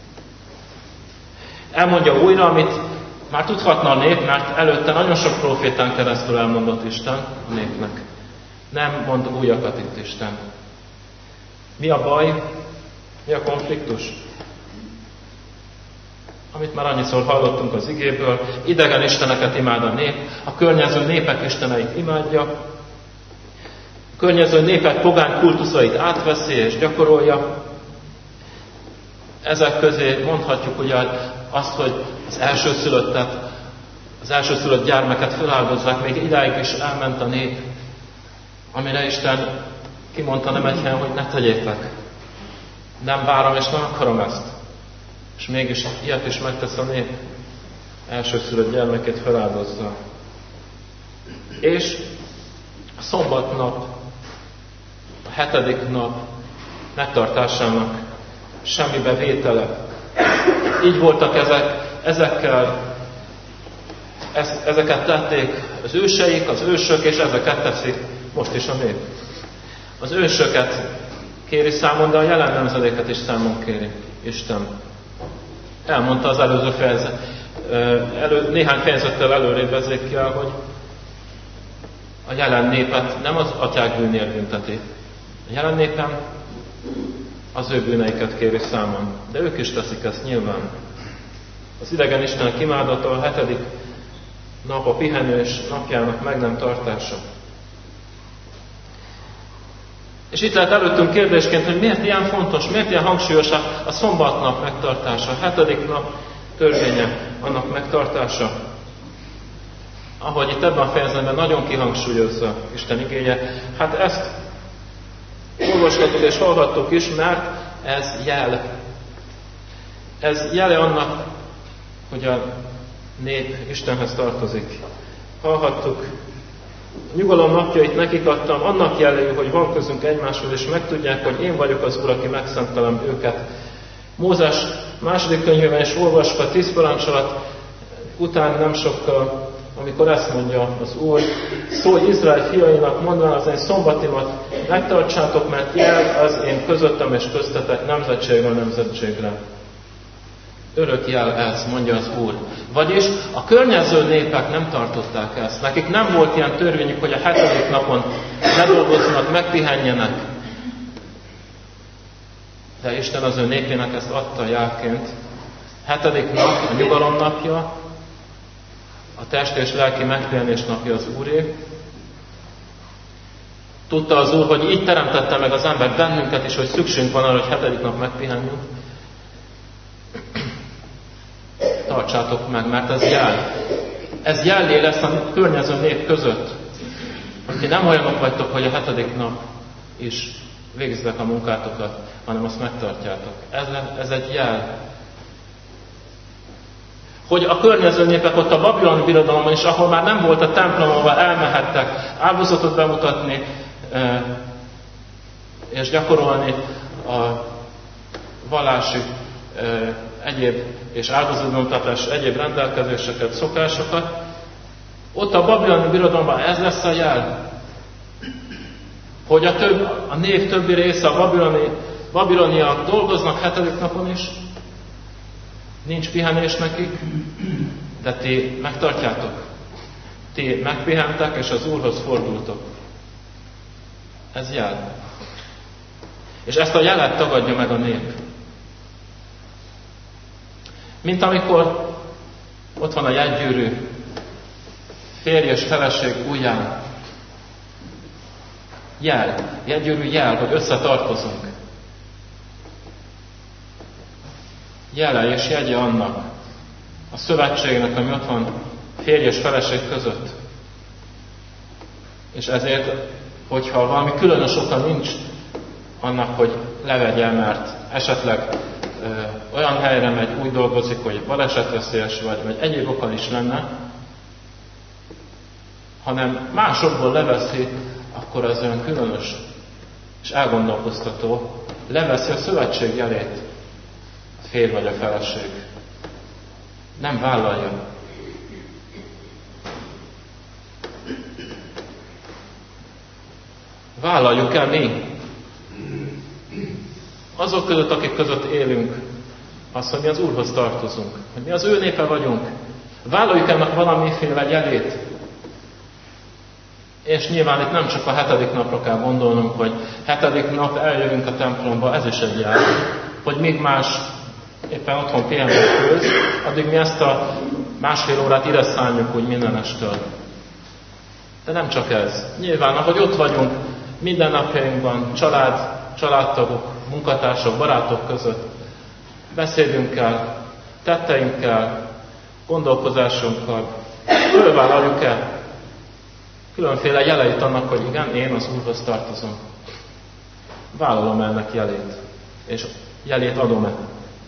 Elmondja újra, amit már tudhatna a nép, mert előtte nagyon sok prófétán keresztül elmondott Isten a népnek. Nem mond újakat itt Isten. Mi a baj? Mi a konfliktus? Amit már annyiszor hallottunk az igéből, idegen isteneket imád a nép, a környező népek isteneit imádja, a környező népek pogány kultuszait átveszi és gyakorolja. Ezek közé mondhatjuk ugye azt, hogy az elsőszülöttet, az elsőszülött gyermeket feláldozzák, még idáig is elment a nép, amire Isten kimondta nem egy helyen, hogy ne tegyétek. Nem várom és nem akarom ezt. És mégis ilyet is megtesz a nép. Elsőszülött gyermekét feláldozza. És a szombatnap, a hetedik nap megtartásának semmibe vétele. Így voltak ezek, ezekkel, ezeket tették az őseik, az ősök, és ezeket teszik most is a nép. Az ősöket kéri számon, de a jelen nemzedéket is számon kéri. Isten. Elmondta az előző fejezet, elő, néhány fejezettel előrébb Ezékiel, hogy a jelen népet nem az atyák bűnéért bünteti. A jelen népem az ő bűneiket kéri számon. De ők is teszik ezt nyilván. Az idegen Isten imádatta a hetedik nap a pihenős napjának meg nem tartása. És itt lehet előttünk kérdésként, hogy miért ilyen fontos, miért ilyen hangsúlyos a szombatnap megtartása, a hetedik nap törvénye, annak megtartása. Ahogy itt ebben a fejezetben nagyon kihangsúlyozza Isten igéje, hát ezt olvashattuk és hallhattuk is, mert ez jel. Ez jele annak, hogy a nép Istenhez tartozik. Hallhattuk, a nyugalom napjait nekik adtam, annak jellegű, hogy van közünk egymáshoz, és megtudják, hogy én vagyok az Úr, aki megszentelem őket. Mózes második könyvében is olvasva tíz parancsolat után nem sokkal, amikor ezt mondja az Úr, szólj Izrael fiainak, mondván az én szombatimat megtartsátok, mert jel az én közöttem és köztetek nemzetségről nemzetségre. Örök jel ez, mondja az Úr. Vagyis a környező népek nem tartották ezt. Nekik nem volt ilyen törvényük, hogy a hetedik napon ne dolgozzanak, megpihenjenek. De Isten az ő népének ezt adta jelként. Hetedik nap, a nyugalom napja, a test és lelki megpihenés napja az Úré. Tudta az Úr, hogy így teremtette meg az ember bennünket is, hogy szükségünk van arra, hogy hetedik nap megpihenjünk. Tartsátok meg, mert ez jel. Ez jellé lesz a környező nép között. Hogy ti nem olyanok vagytok, hogy a hetedik nap is végzitek a munkátokat, hanem azt megtartjátok. Ez, ez egy jel. Hogy a környező népek ott a babiloni birodalomban is, ahol már nem volt a templom, ahol elmehettek áldozatot bemutatni, és gyakorolni a vallási egyéb és áldozatbemutatás egyéb rendelkezéseket, szokásokat. Ott a babiloni birodalomban ez lesz a jel, hogy a, több, a név többi része, a babiloni, babiloniak dolgoznak hetedik napon is, nincs pihenés nekik, de ti megtartjátok. Ti megpihentek, és az Úrhoz fordultok. Ez jel. És ezt a jelet tagadja meg a nép. Mint amikor ott van a jegygyűrű, férj és feleség ujján. Jel, jegygyűrű jel, hogy összetartozunk. Jele és jegye annak, a szövetségnek, ami ott van férj és feleség között. És ezért, hogyha valami különös oka nincs annak, hogy levegye, mert esetleg ö, olyan helyre megy, úgy dolgozik, hogy balesetveszélyes vagy, vagy egyéb oka is lenne, hanem másokból leveszi, akkor az olyan különös és elgondolkoztató. Leveszi a szövetség jelét, a férj vagy a feleség. Nem vállalja. Vállaljuk el mi? Azok között, akik között élünk, azt, hogy mi az Úrhoz tartozunk, hogy mi az ő népe vagyunk. Vállaljuk ennek valamiféle jelét. És nyilván itt nem csak a hetedik napra kell gondolnunk, hogy hetedik nap eljövünk a templomba, ez is egy jel, hogy még más éppen otthon pihenő köz, addig mi ezt a másfél órát ide szálljuk úgy mindenestől. De nem csak ez. Nyilván, ahogy ott vagyunk, minden napjainkban, család, családtagok, munkatársak, barátok között, beszédünkkel, tetteinkkel, gondolkozásunkkal, fölvállaljuk el különféle jeleit annak, hogy igen, én az Úrhoz tartozom. Vállalom ennek jelét, és jelét adom el.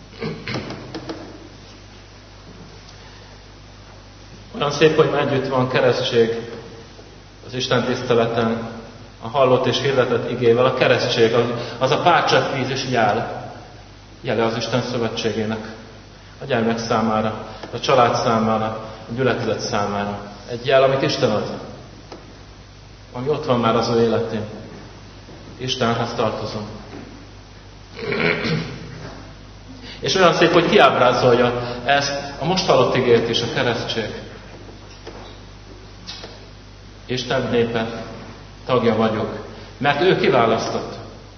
Olyan szép, hogy együtt van keresztség az Isten tiszteleten, a hallott és hirdetett igével. A keresztség az a párcsepp víz és jel, jele az Isten szövetségének. A gyermek számára, a család számára, a gyülekezet számára. Egy jel, amit Isten ad, ami ott van már az ő életén. Istenhez tartozom. És olyan szép, hogy kiábrázolja ezt a most hallott igét is, a keresztség. Isten népe tagja vagyok, mert ő kiválasztott.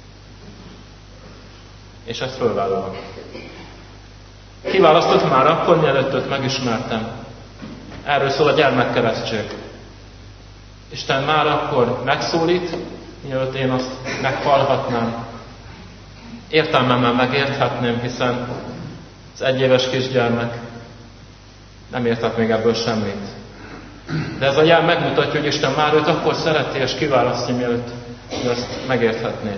És ezt fölvállalom. Kiválasztott már akkor, mielőtt őt megismertem. Erről szól a gyermekkeresztség. Isten már akkor megszólít, mielőtt én azt meghallhatnám. Értelmemmel megérthetném, hiszen az egyéves kisgyermek nem értett még ebből semmit. De ez a jel megmutatja, hogy Isten már őt akkor szereti és kiválasztja, mielőtt ezt megérthetné.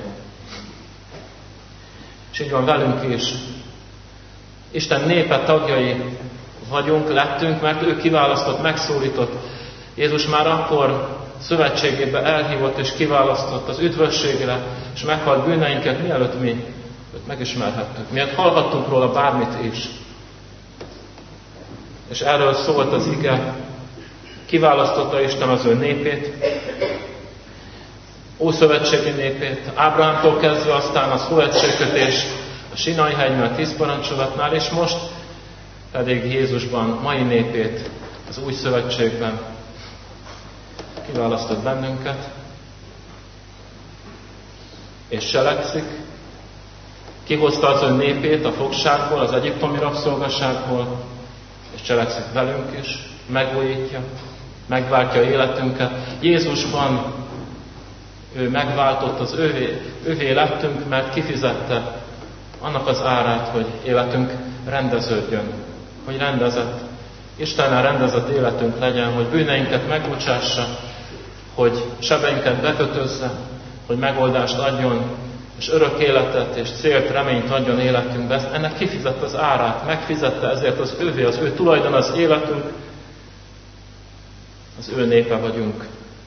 És így van velünk is. Isten népe tagjai vagyunk, lettünk, mert ő kiválasztott, megszólított. Jézus már akkor szövetségébe elhívott és kiválasztott az üdvösségre, és meghalt bűneinket, mielőtt mi őt megismerhettük. Miért hallhattunk róla bármit is. És erről szólt az ige, kiválasztotta Isten az ő népét, ószövetségi népét, Ábrahámtól kezdve aztán a szövetségkötés a Sinai hegynél, a tíz parancsolatnál, és most pedig Jézusban mai népét az új szövetségben kiválasztott bennünket, és cselekszik, kihozta az ön népét a fogságból, az egyiptomi rabszolgaságból, és cselekszik velünk is, megújítja, megváltja életünket. Jézusban ő megváltott, az ővé, ővé lettünk, mert kifizette annak az árát, hogy életünk rendeződjön, hogy rendezett, Istennel rendezett életünk legyen, hogy bűneinket megbocsássa, hogy sebeinket bekötözze, hogy megoldást adjon, és örök életet és célt, reményt adjon életünkbe. Ezt, ennek kifizette az árát, megfizette, ezért az ővé, az ő tulajdon, az életünk, az ő népe vagyunk.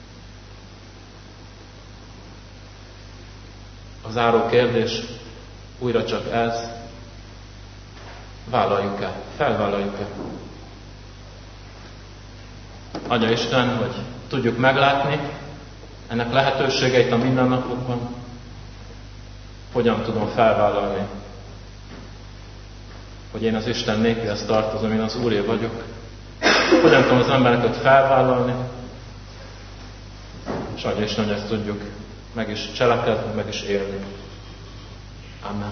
A záró kérdés újra csak ez, vállaljuk-e, felvállaljuk-e? Adja Isten, hogy tudjuk meglátni ennek lehetőségeit a mindennapokban, hogyan tudom felvállalni, hogy én az Isten népéhez tartozom, én az Úré vagyok, hogyan tudom az embereket felvállalni, és adja Isten, hogy ezt tudjuk meg is cselekedni, meg is élni. Amen.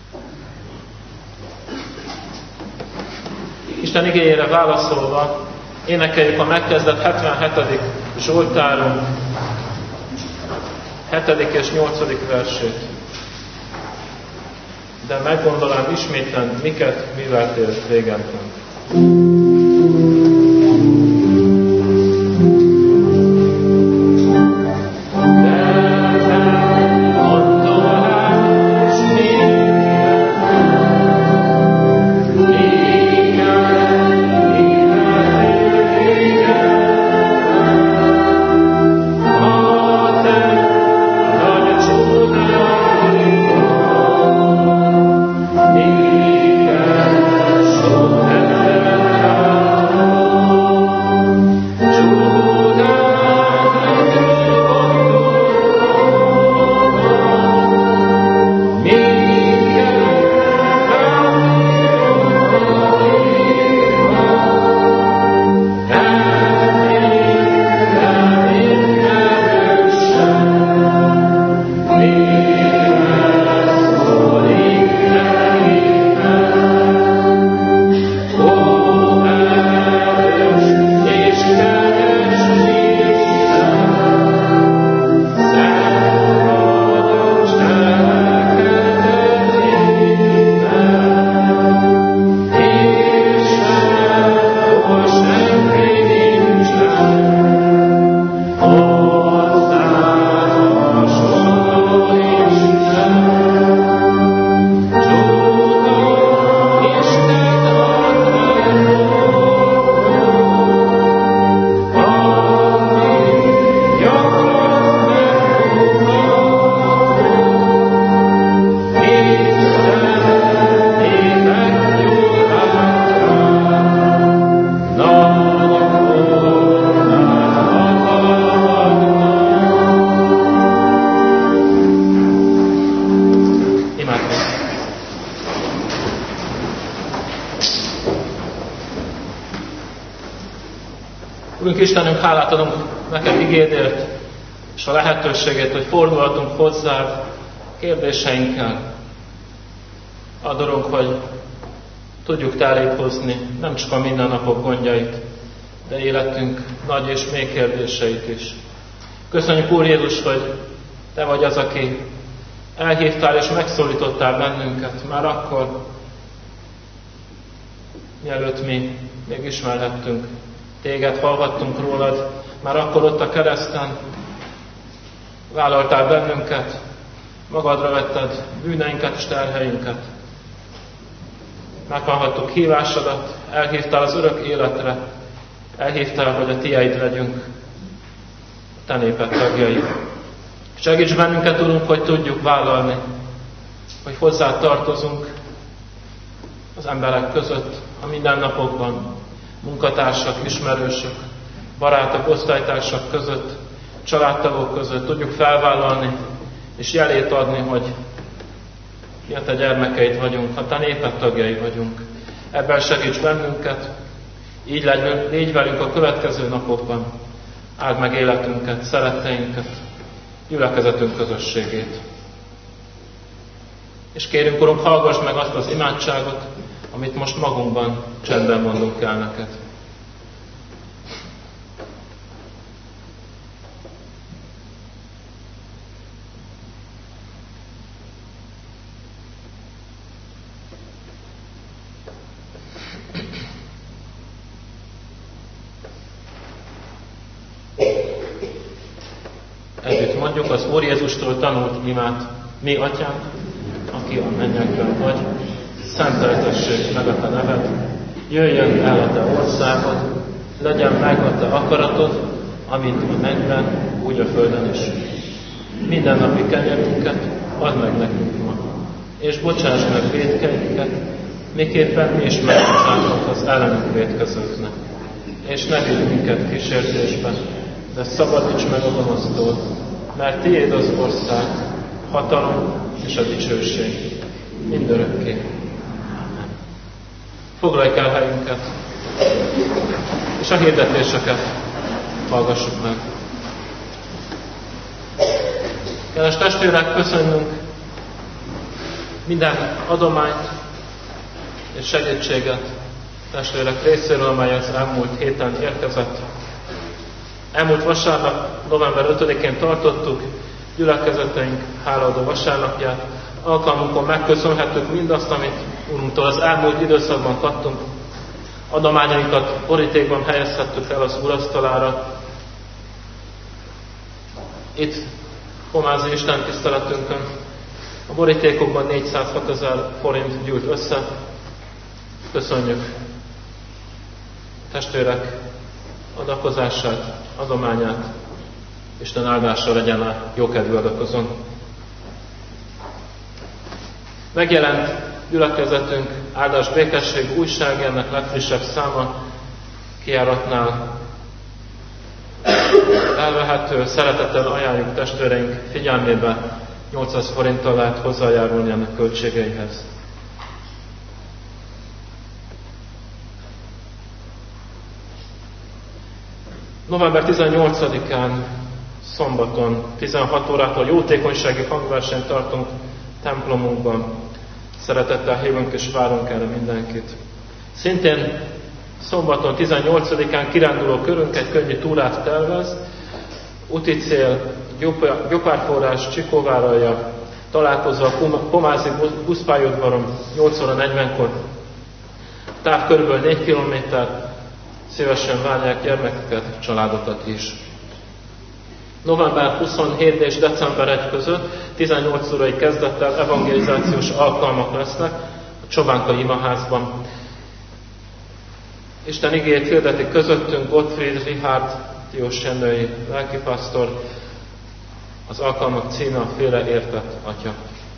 Isten igéjére válaszolva énekeljük a megkezdett hetvenhetedik Zsoltárunk hetedik és nyolcadik versét. De meggondolám ismétlen, miket műveltél régebben. Amen. Urunk Istenünk, hálát adunk neked igédért, és a lehetőséget, hogy fordulhatunk hozzád kérdéseinkkel. Adorunk, hogy tudjuk te eléd hozni nem csak a mindennapok gondjait, de életünk nagy és mély kérdéseit is. Köszönjük, Úr Jézus, hogy te vagy az, aki elhívtál és megszólítottál bennünket már akkor, mielőtt mi még ismerhettünk téged, hallhattunk rólad, már akkor ott a kereszten vállaltál bennünket, magadra vetted bűneinket és terheinket. Meghallhattuk hívásodat, elhívtál az örök életre, elhívtál, hogy a tiéd legyünk, a te néped tagjai. Segíts bennünket, Urunk, hogy tudjuk vállalni, hogy hozzá tartozunk az emberek között, a mindennapokban, munkatársak, ismerősök, barátok, osztálytársak között, családtagok között tudjuk felvállalni, és jelét adni, hogy mi a te gyermekeid vagyunk, a te néped tagjai vagyunk. Ebben segíts bennünket, így legyünk, légy velünk a következő napokban. Áld meg életünket, szeretteinket, gyülekezetünk közösségét. És kérünk, Urunk, hallgass meg azt az imádságot, amit most magunkban csendben mondunk el neked. Együtt mondjuk az Úr Jézustól tanult imát. Mi, Atyánk, aki a mennyekben vagy, szenteltessék meg a te neved, jöjjön el a te országod, legyen meg a te akaratod, amint a mennyben, úgy a földön is. Minden napi kenyerünket add meg nekünk ma, és bocsáss meg vétkeinket, miképpen mi is megbocsátunk az ellenünk vétkezőknek. És ne vigy minket kísértésbe, de szabadíts meg a gonosztól, mert tiéd az ország, hatalom és a dicsőség mindörökké. Amen. Foglaljuk el helyünket, és a hirdetéseket hallgassuk meg. Kedves testvérek, köszönjünk minden adományt és segítséget testvérek részéről, amely az elmúlt héten érkezett. Elmúlt vasárnap, november ötödikén tartottuk gyülekezeteink hálaadó vasárnapját. Alkalmunkon megköszönhetjük mindazt, amit Urunktól az elmúlt időszakban kaptunk. Adományainkat borítékban helyezhettük el az Úrasztalára. Itt pomázi Isten tiszteletünkön a borítékokban négyszázhatezer forint gyűlt össze. Köszönjük testvérek adakozását, adományát. Isten áldása legyen a jókedvű adakozón. Megjelent gyülekezetünk Áldás Békesség újság, ennek legfrissebb száma kijáratnál elvehető. Szeretettel ajánljuk testvéreink figyelmébe, nyolcszáz forinttal lehet hozzájárulni ennek költségeihez. november tizennyolcadikán szombaton tizenhat órától jótékonysági hangversenyt tartunk templomunkban. Szeretettel hívunk és várunk erre mindenkit. Szintén szombaton tizennyolcadikán kiránduló körünk egy könnyű túrát tervez. Úti cél Gyopárforrás, Csikóváralja, találkozó a Pomázi buszpályaudvaron nyolc óra negyvenkor. Táv körülbelül négy kilométer. Szívesen várják gyermekeket, családokat is. november huszonhetedike és december elseje között tizennyolc órai kezdettel evangelizációs alkalmak lesznek a Csobánka imaházban. Isten igéjét hirdeti közöttünk Gottfried Richard Tiós Jenői lelkipásztor, az alkalmak címe a Félreértett Atya.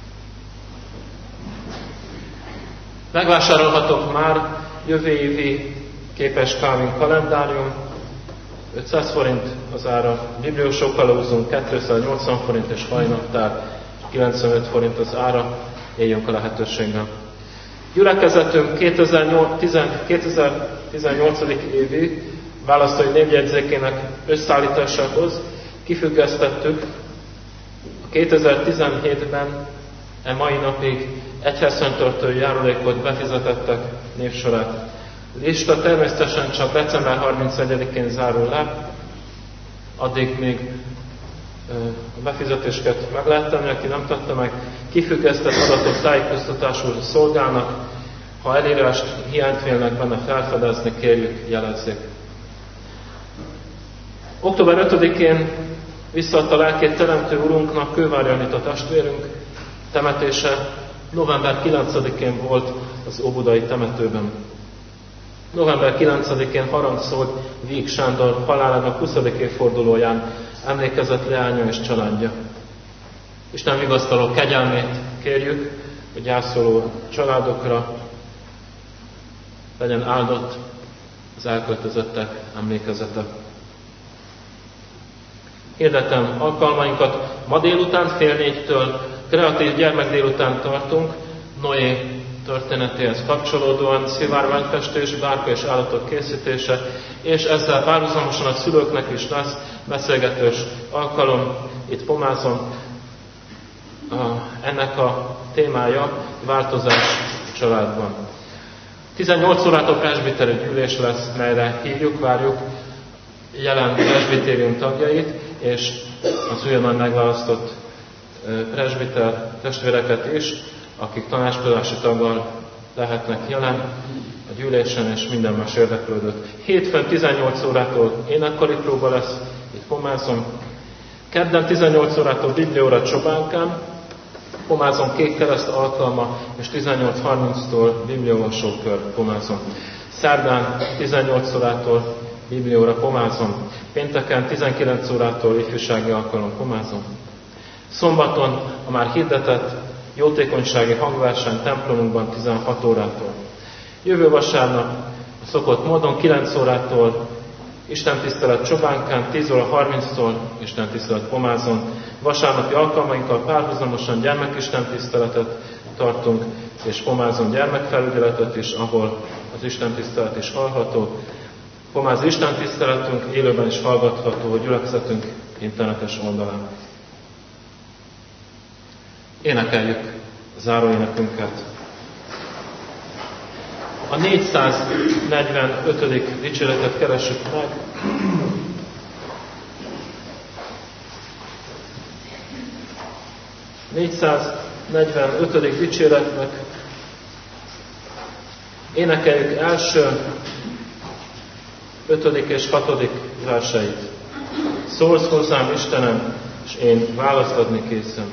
Megvásárolhatok már jövő évi Képes Calvin kalendárium, ötszáz forint az ára, bibliósok kalauzunk kétszáznyolcvan forint és hajnaptár kilencvenöt forint az ára, éljünk a lehetőséggel. Gyülekezetünk kétezer-tizennyolc. évi választói névjegyzékének összeállításához kifüggesztettük a kétezer-tizenhétben e mai napig egyházfenntartó járulékot befizetettek névsorát. Lista természetesen csak december harmincegyedikén zárul le, addig még a befizetéseket meg lehet tenni, aki nem tette meg, kifüggesztett adatok tájékoztatásul szolgálnak, ha elírást hiányt vélnek benne felfedezni, kérjük, jelezzék. október ötödikén visszaadta lelkét Teremtő Urunknak Kővári Anita testvérünk temetése, november kilencedikén volt az óbudai temetőben. november kilencedikén harangszólt Víg Sándor halálának huszadik évfordulóján emlékezett leánya és családja. Isten vigasztaló kegyelmét kérjük a gyászoló családokra, legyen áldott az elköltözettek emlékezete. Hirdetem alkalmainkat, ma délután fél négytől kreatív gyermek délután tartunk, Noé történetéhez kapcsolódóan szivárványfestés, bárka és állatok készítése, és ezzel párhuzamosan a szülőknek is lesz beszélgetős alkalom itt Pomázon. Ennek a témája változás a családban. tizennyolc órától presbiteri gyűlés lesz, melyre hívjuk, várjuk jelen presbitérium tagjait, és az újonnan megválasztott presbiter testvéreket is, akik tanácskozási taggal lehetnek jelen a gyűlésen, és minden más érdeklődött. Hétfőn tizennyolc órától énekkari próba lesz itt Pomázon. Kedden tizennyolc órától bibliaóra Csobánkán, Pomázon Kék Kereszt alkalma, és tizennyolc harminctól bibliaolvasókör Pomázon. Szerdán tizennyolc órától bibliaóra Pomázon. Pénteken tizenkilenc órától ifjúsági alkalom Pomázon. Szombaton a már hirdetett jótékonysági hangverseny templomunkban tizenhat órától. Jövő vasárnap a szokott módon kilenc órától istentisztelet Csobánkán, tíz óra harminctól istentisztelet Pomázon. Vasárnapi alkalmainkkal párhuzamosan gyermekistentiszteletet tartunk, és Pomázon gyermekfelügyeletet is, ahol az istentisztelet is hallható. Pomáz istentiszteletünk élőben is hallgatható a gyülekezetünk internetes oldalán. Énekeljük a záróénekünket. A négyszáznegyvenötödik dicséretet keressük meg. négyszáznegyvenötödik dicséretnek énekeljük első, ötödik és hatodik verseit. Szólsz hozzám, Istenem, és én választ adni készem.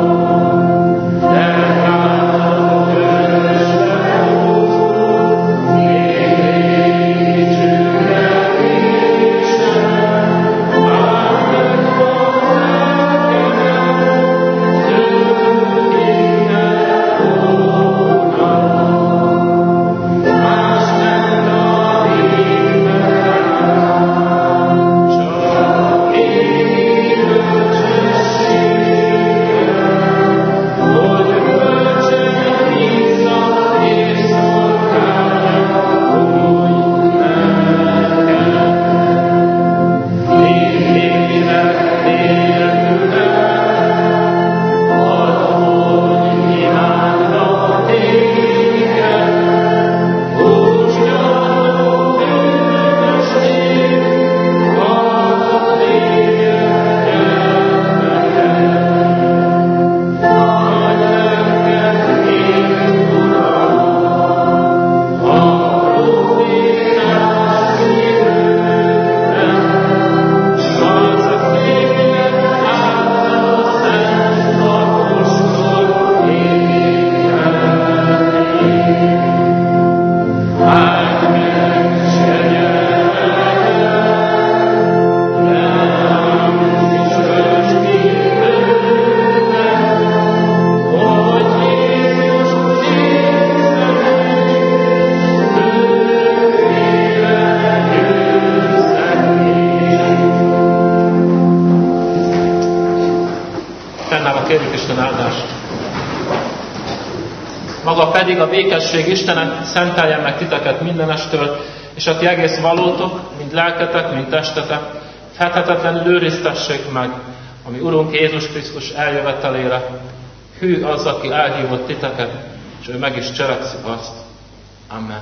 Thank you. áldást. Maga pedig a békesség Istene szenteljen meg titeket mindenestől, és a ti egész valótok, mind lelketek, mind testetek, felhetetlenül őriztessék meg, ami Urunk Jézus Krisztus eljövetelére. Hű az, aki elhívott titeket, és ő meg is cselekszi azt. Amen.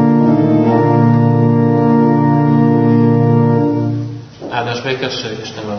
Békesség Isten